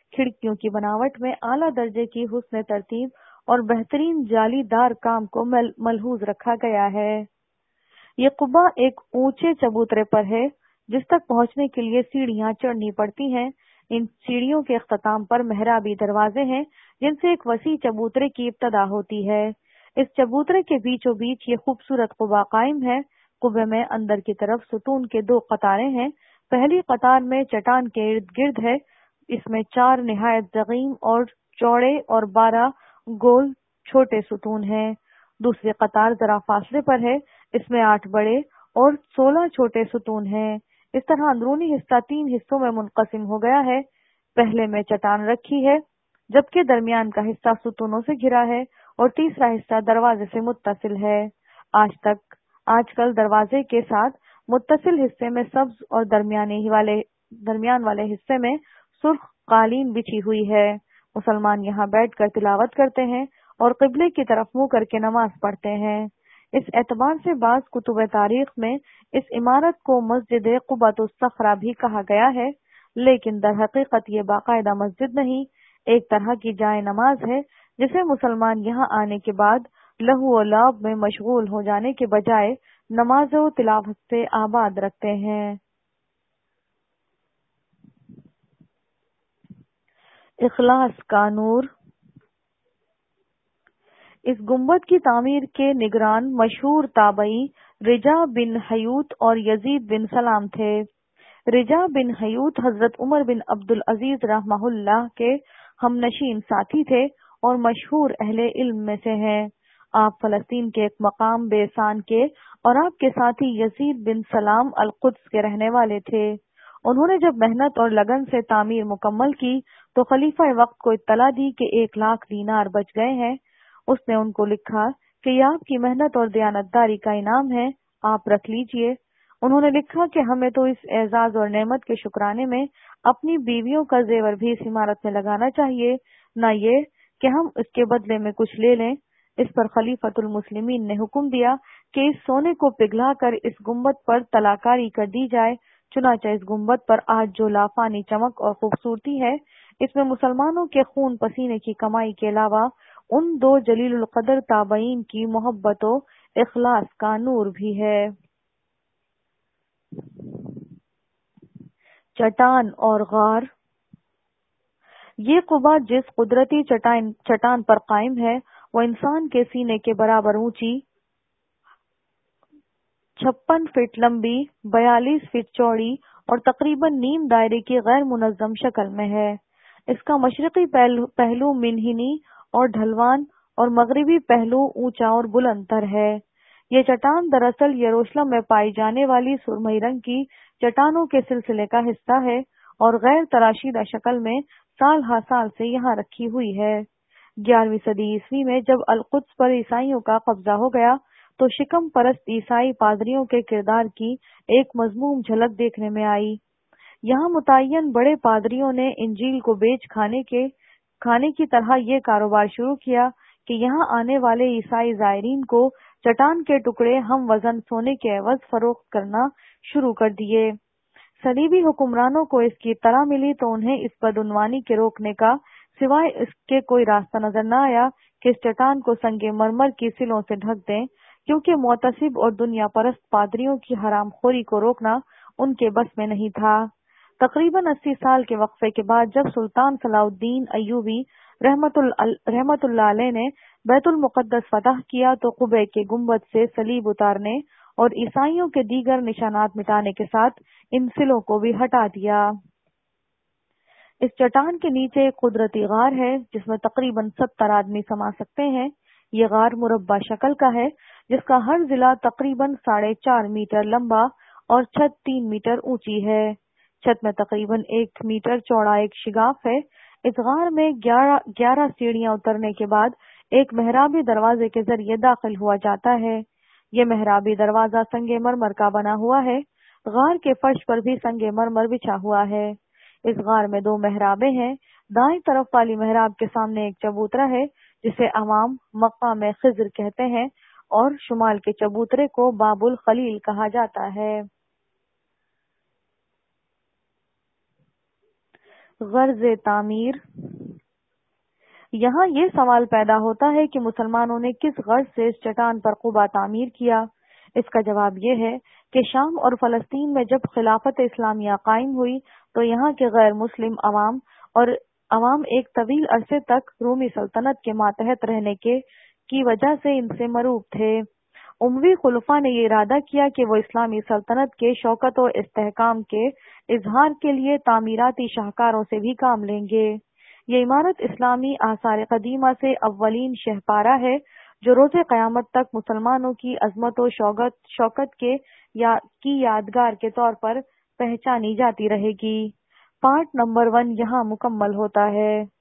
کھڑکیوں کی بناوٹ میں اعلیٰ درجے کی حسن ترتیب اور بہترین جالی دار کام کو ملحوظ رکھا گیا ہے۔ یہ قبہ ایک اونچے چبوترے پر ہے جس تک پہنچنے کے لیے سیڑھیاں چڑھنی پڑتی ہیں۔ ان سیڑھیوں کے اختتام پر محرابی دروازے ہیں جن سے ایک وسیع چبوترے کی ابتدا ہوتی ہے۔ اس چبوترے کے بیچوں بیچ یہ خوبصورت قبہ قائم ہے۔ قبے میں اندر کی طرف ستون کے 2 قطاریں ہیں۔ پہلی قطار میں چٹان کے ارد گرد ہے۔ اس میں 4 نہایت ضخیم اور چوڑے اور 12 گول چھوٹے ستون ہیں۔ دوسری قطار ذرا فاصلے پر ہے۔ اس میں 8 بڑے اور 16 چھوٹے ستون ہیں۔ اس طرح اندرونی حصہ 3 حصوں میں منقسم ہو گیا ہے۔ پہلے میں چٹان رکھی ہے جبکہ درمیان کا حصہ ستونوں سے گھرا ہے اور تیسرا حصہ دروازے سے متصل ہے۔ آج کل دروازے کے ساتھ متصل حصے میں سبز اور درمیان والے حصے میں سرخ قالین بچھی ہوئی ہے۔ مسلمان یہاں بیٹھ کر تلاوت کرتے ہیں اور قبلے کی طرف منہ کر کے نماز پڑھتے ہیں۔ اس اعتبار سے بعض کتب تاریخ میں اس عمارت کو مسجد قبۃ الصخرہ بھی کہا گیا ہے، لیکن در حقیقت یہ باقاعدہ مسجد نہیں، ایک طرح کی جائے نماز ہے جسے مسلمان یہاں آنے کے بعد لہو و لعب میں مشغول ہو جانے کے بجائے نماز و تلاوت سے آباد رکھتے ہیں۔ اخلاص کا نور۔ اس گنبد کی تعمیر کے نگران مشہور تابعی رجا بن حیوت اور یزید بن سلام تھے۔ رجا بن حیوت حضرت عمر بن عبد العزیز رحمہ اللہ کے ہم نشین ساتھی تھے اور مشہور اہل علم میں سے ہیں۔ آپ فلسطین کے ایک مقام بے سان کے اور آپ کے ساتھی یزید بن سلام القدس کے رہنے والے تھے۔ انہوں نے جب محنت اور لگن سے تعمیر مکمل کی تو خلیفہ وقت کو اطلاع دی کہ 1,00,000 دینار بچ گئے ہیں۔ اس نے ان کو لکھا کہ یہ آپ کی محنت اور دیانتداری کا انعام ہے، آپ رکھ لیجئے۔ انہوں نے لکھا کہ ہمیں تو اس اعزاز اور نعمت کے شکرانے میں اپنی بیویوں کا زیور بھی اس عمارت میں لگانا چاہیے، نہ یہ کہ ہم اس کے بدلے میں کچھ لے لیں۔ اس پر خلیفۃ المسلمین نے حکم دیا کہ اس سونے کو پگھلا کر اس گنبد پر طلاکاری کر دی جائے۔ چنانچہ اس گنبد پر آج جو لافانی چمک اور خوبصورتی ہے، اس میں مسلمانوں کے خون پسینے کی کمائی کے علاوہ ان 2 جلیل القدر تابعین کی محبت و اخلاص کا نور بھی ہے۔ چٹان اور غار۔ یہ قبہ جس قدرتی چٹان پر قائم ہے وہ انسان کے سینے کے برابر اونچی، 56 فٹ لمبی، 42 فٹ چوڑی اور تقریباً نیم دائرے کی غیر منظم شکل میں ہے۔ اس کا مشرقی پہلو منحنی اور ڈھلوان اور مغربی پہلو اونچا اور بلند تر ہے۔ یہ چٹان دراصل یروشلم میں پائی جانے والی سرمئی رنگ کی چٹانوں کے سلسلے کا حصہ ہے اور غیر تراشیدہ شکل میں سال ہا سال سے یہاں رکھی ہوئی ہے۔ 11ویں صدی عیسوی میں جب القدس پر عیسائیوں کا قبضہ ہو گیا تو شکم پرست عیسائی پادریوں کے کردار کی ایک مذموم جھلک دیکھنے میں آئی۔ یہاں متعین بڑے پادریوں نے انجیل کو بیچ کھانے کی طرح یہ کاروبار شروع کیا کہ یہاں آنے والے عیسائی زائرین کو چٹان کے ٹکڑے ہم وزن سونے کے عوض فروخت کرنا شروع کر دیے۔ صلیبی حکمرانوں کو اس کی اطلاع ملی تو انہیں اس بدعنوانی کے روکنے کا سوائے اس کے کوئی راستہ نظر نہ آیا کہ اس چٹان کو سنگ مرمر کی سلوں سے ڈھک دیں، کیونکہ معتصب اور دنیا پرست پادریوں کی حرام خوری کو روکنا ان کے بس میں نہیں تھا۔ تقریباً 80 سال کے وقفے کے بعد جب سلطان صلاح الدین ایوبی رحمت اللہ علیہ نے بیت المقدس فتح کیا تو قبے کے گنبد سے صلیب اتارنے اور عیسائیوں کے دیگر نشانات مٹانے کے ساتھ ان سلوں کو بھی ہٹا دیا۔ اس چٹان کے نیچے ایک قدرتی غار ہے جس میں تقریباً 70 آدمی سما سکتے ہیں۔ یہ غار مربع شکل کا ہے جس کا ہر ضلع تقریباً 4.5 میٹر لمبا اور چھت 3 میٹر اونچی ہے۔ چھت میں تقریباً 1 میٹر چوڑا ایک شگاف ہے۔ اس غار میں 11 سیڑھیاں اترنے کے بعد ایک محرابی دروازے کے ذریعے داخل ہوا جاتا ہے۔ یہ محرابی دروازہ سنگ مرمر کا بنا ہوا ہے۔ غار کے فرش پر بھی سنگ مرمر بچھا ہوا ہے۔ اس غار میں 2 محرابیں ہیں۔ دائیں طرف والی محراب کے سامنے ایک چبوترا ہے جسے عوام مقام خضر کہتے ہیں اور شمال کے چبوترے کو باب الخلیل کہا جاتا ہے۔ غرض تعمیر۔ یہاں یہ سوال پیدا ہوتا ہے کہ مسلمانوں نے کس غرض سے اس چٹان پر قبا تعمیر کیا؟ اس کا جواب یہ ہے کہ شام اور فلسطین میں جب خلافت اسلامیہ قائم ہوئی تو یہاں کے غیر مسلم عوام ایک طویل عرصے تک رومی سلطنت کے ماتحت رہنے کی وجہ سے ان سے مرعوب تھے۔ اموی خلفاء نے یہ ارادہ کیا کہ وہ اسلامی سلطنت کے شوکت و استحکام کے اظہار کے لیے تعمیراتی شاہکاروں سے بھی کام لیں گے۔ یہ عمارت اسلامی آثار قدیمہ سے اولین شہپارہ ہے جو روز قیامت تک مسلمانوں کی عظمت و شوکت کی یادگار کے طور پر پہچانی جاتی رہے گی۔ پارٹ نمبر 1 یہاں مکمل ہوتا ہے۔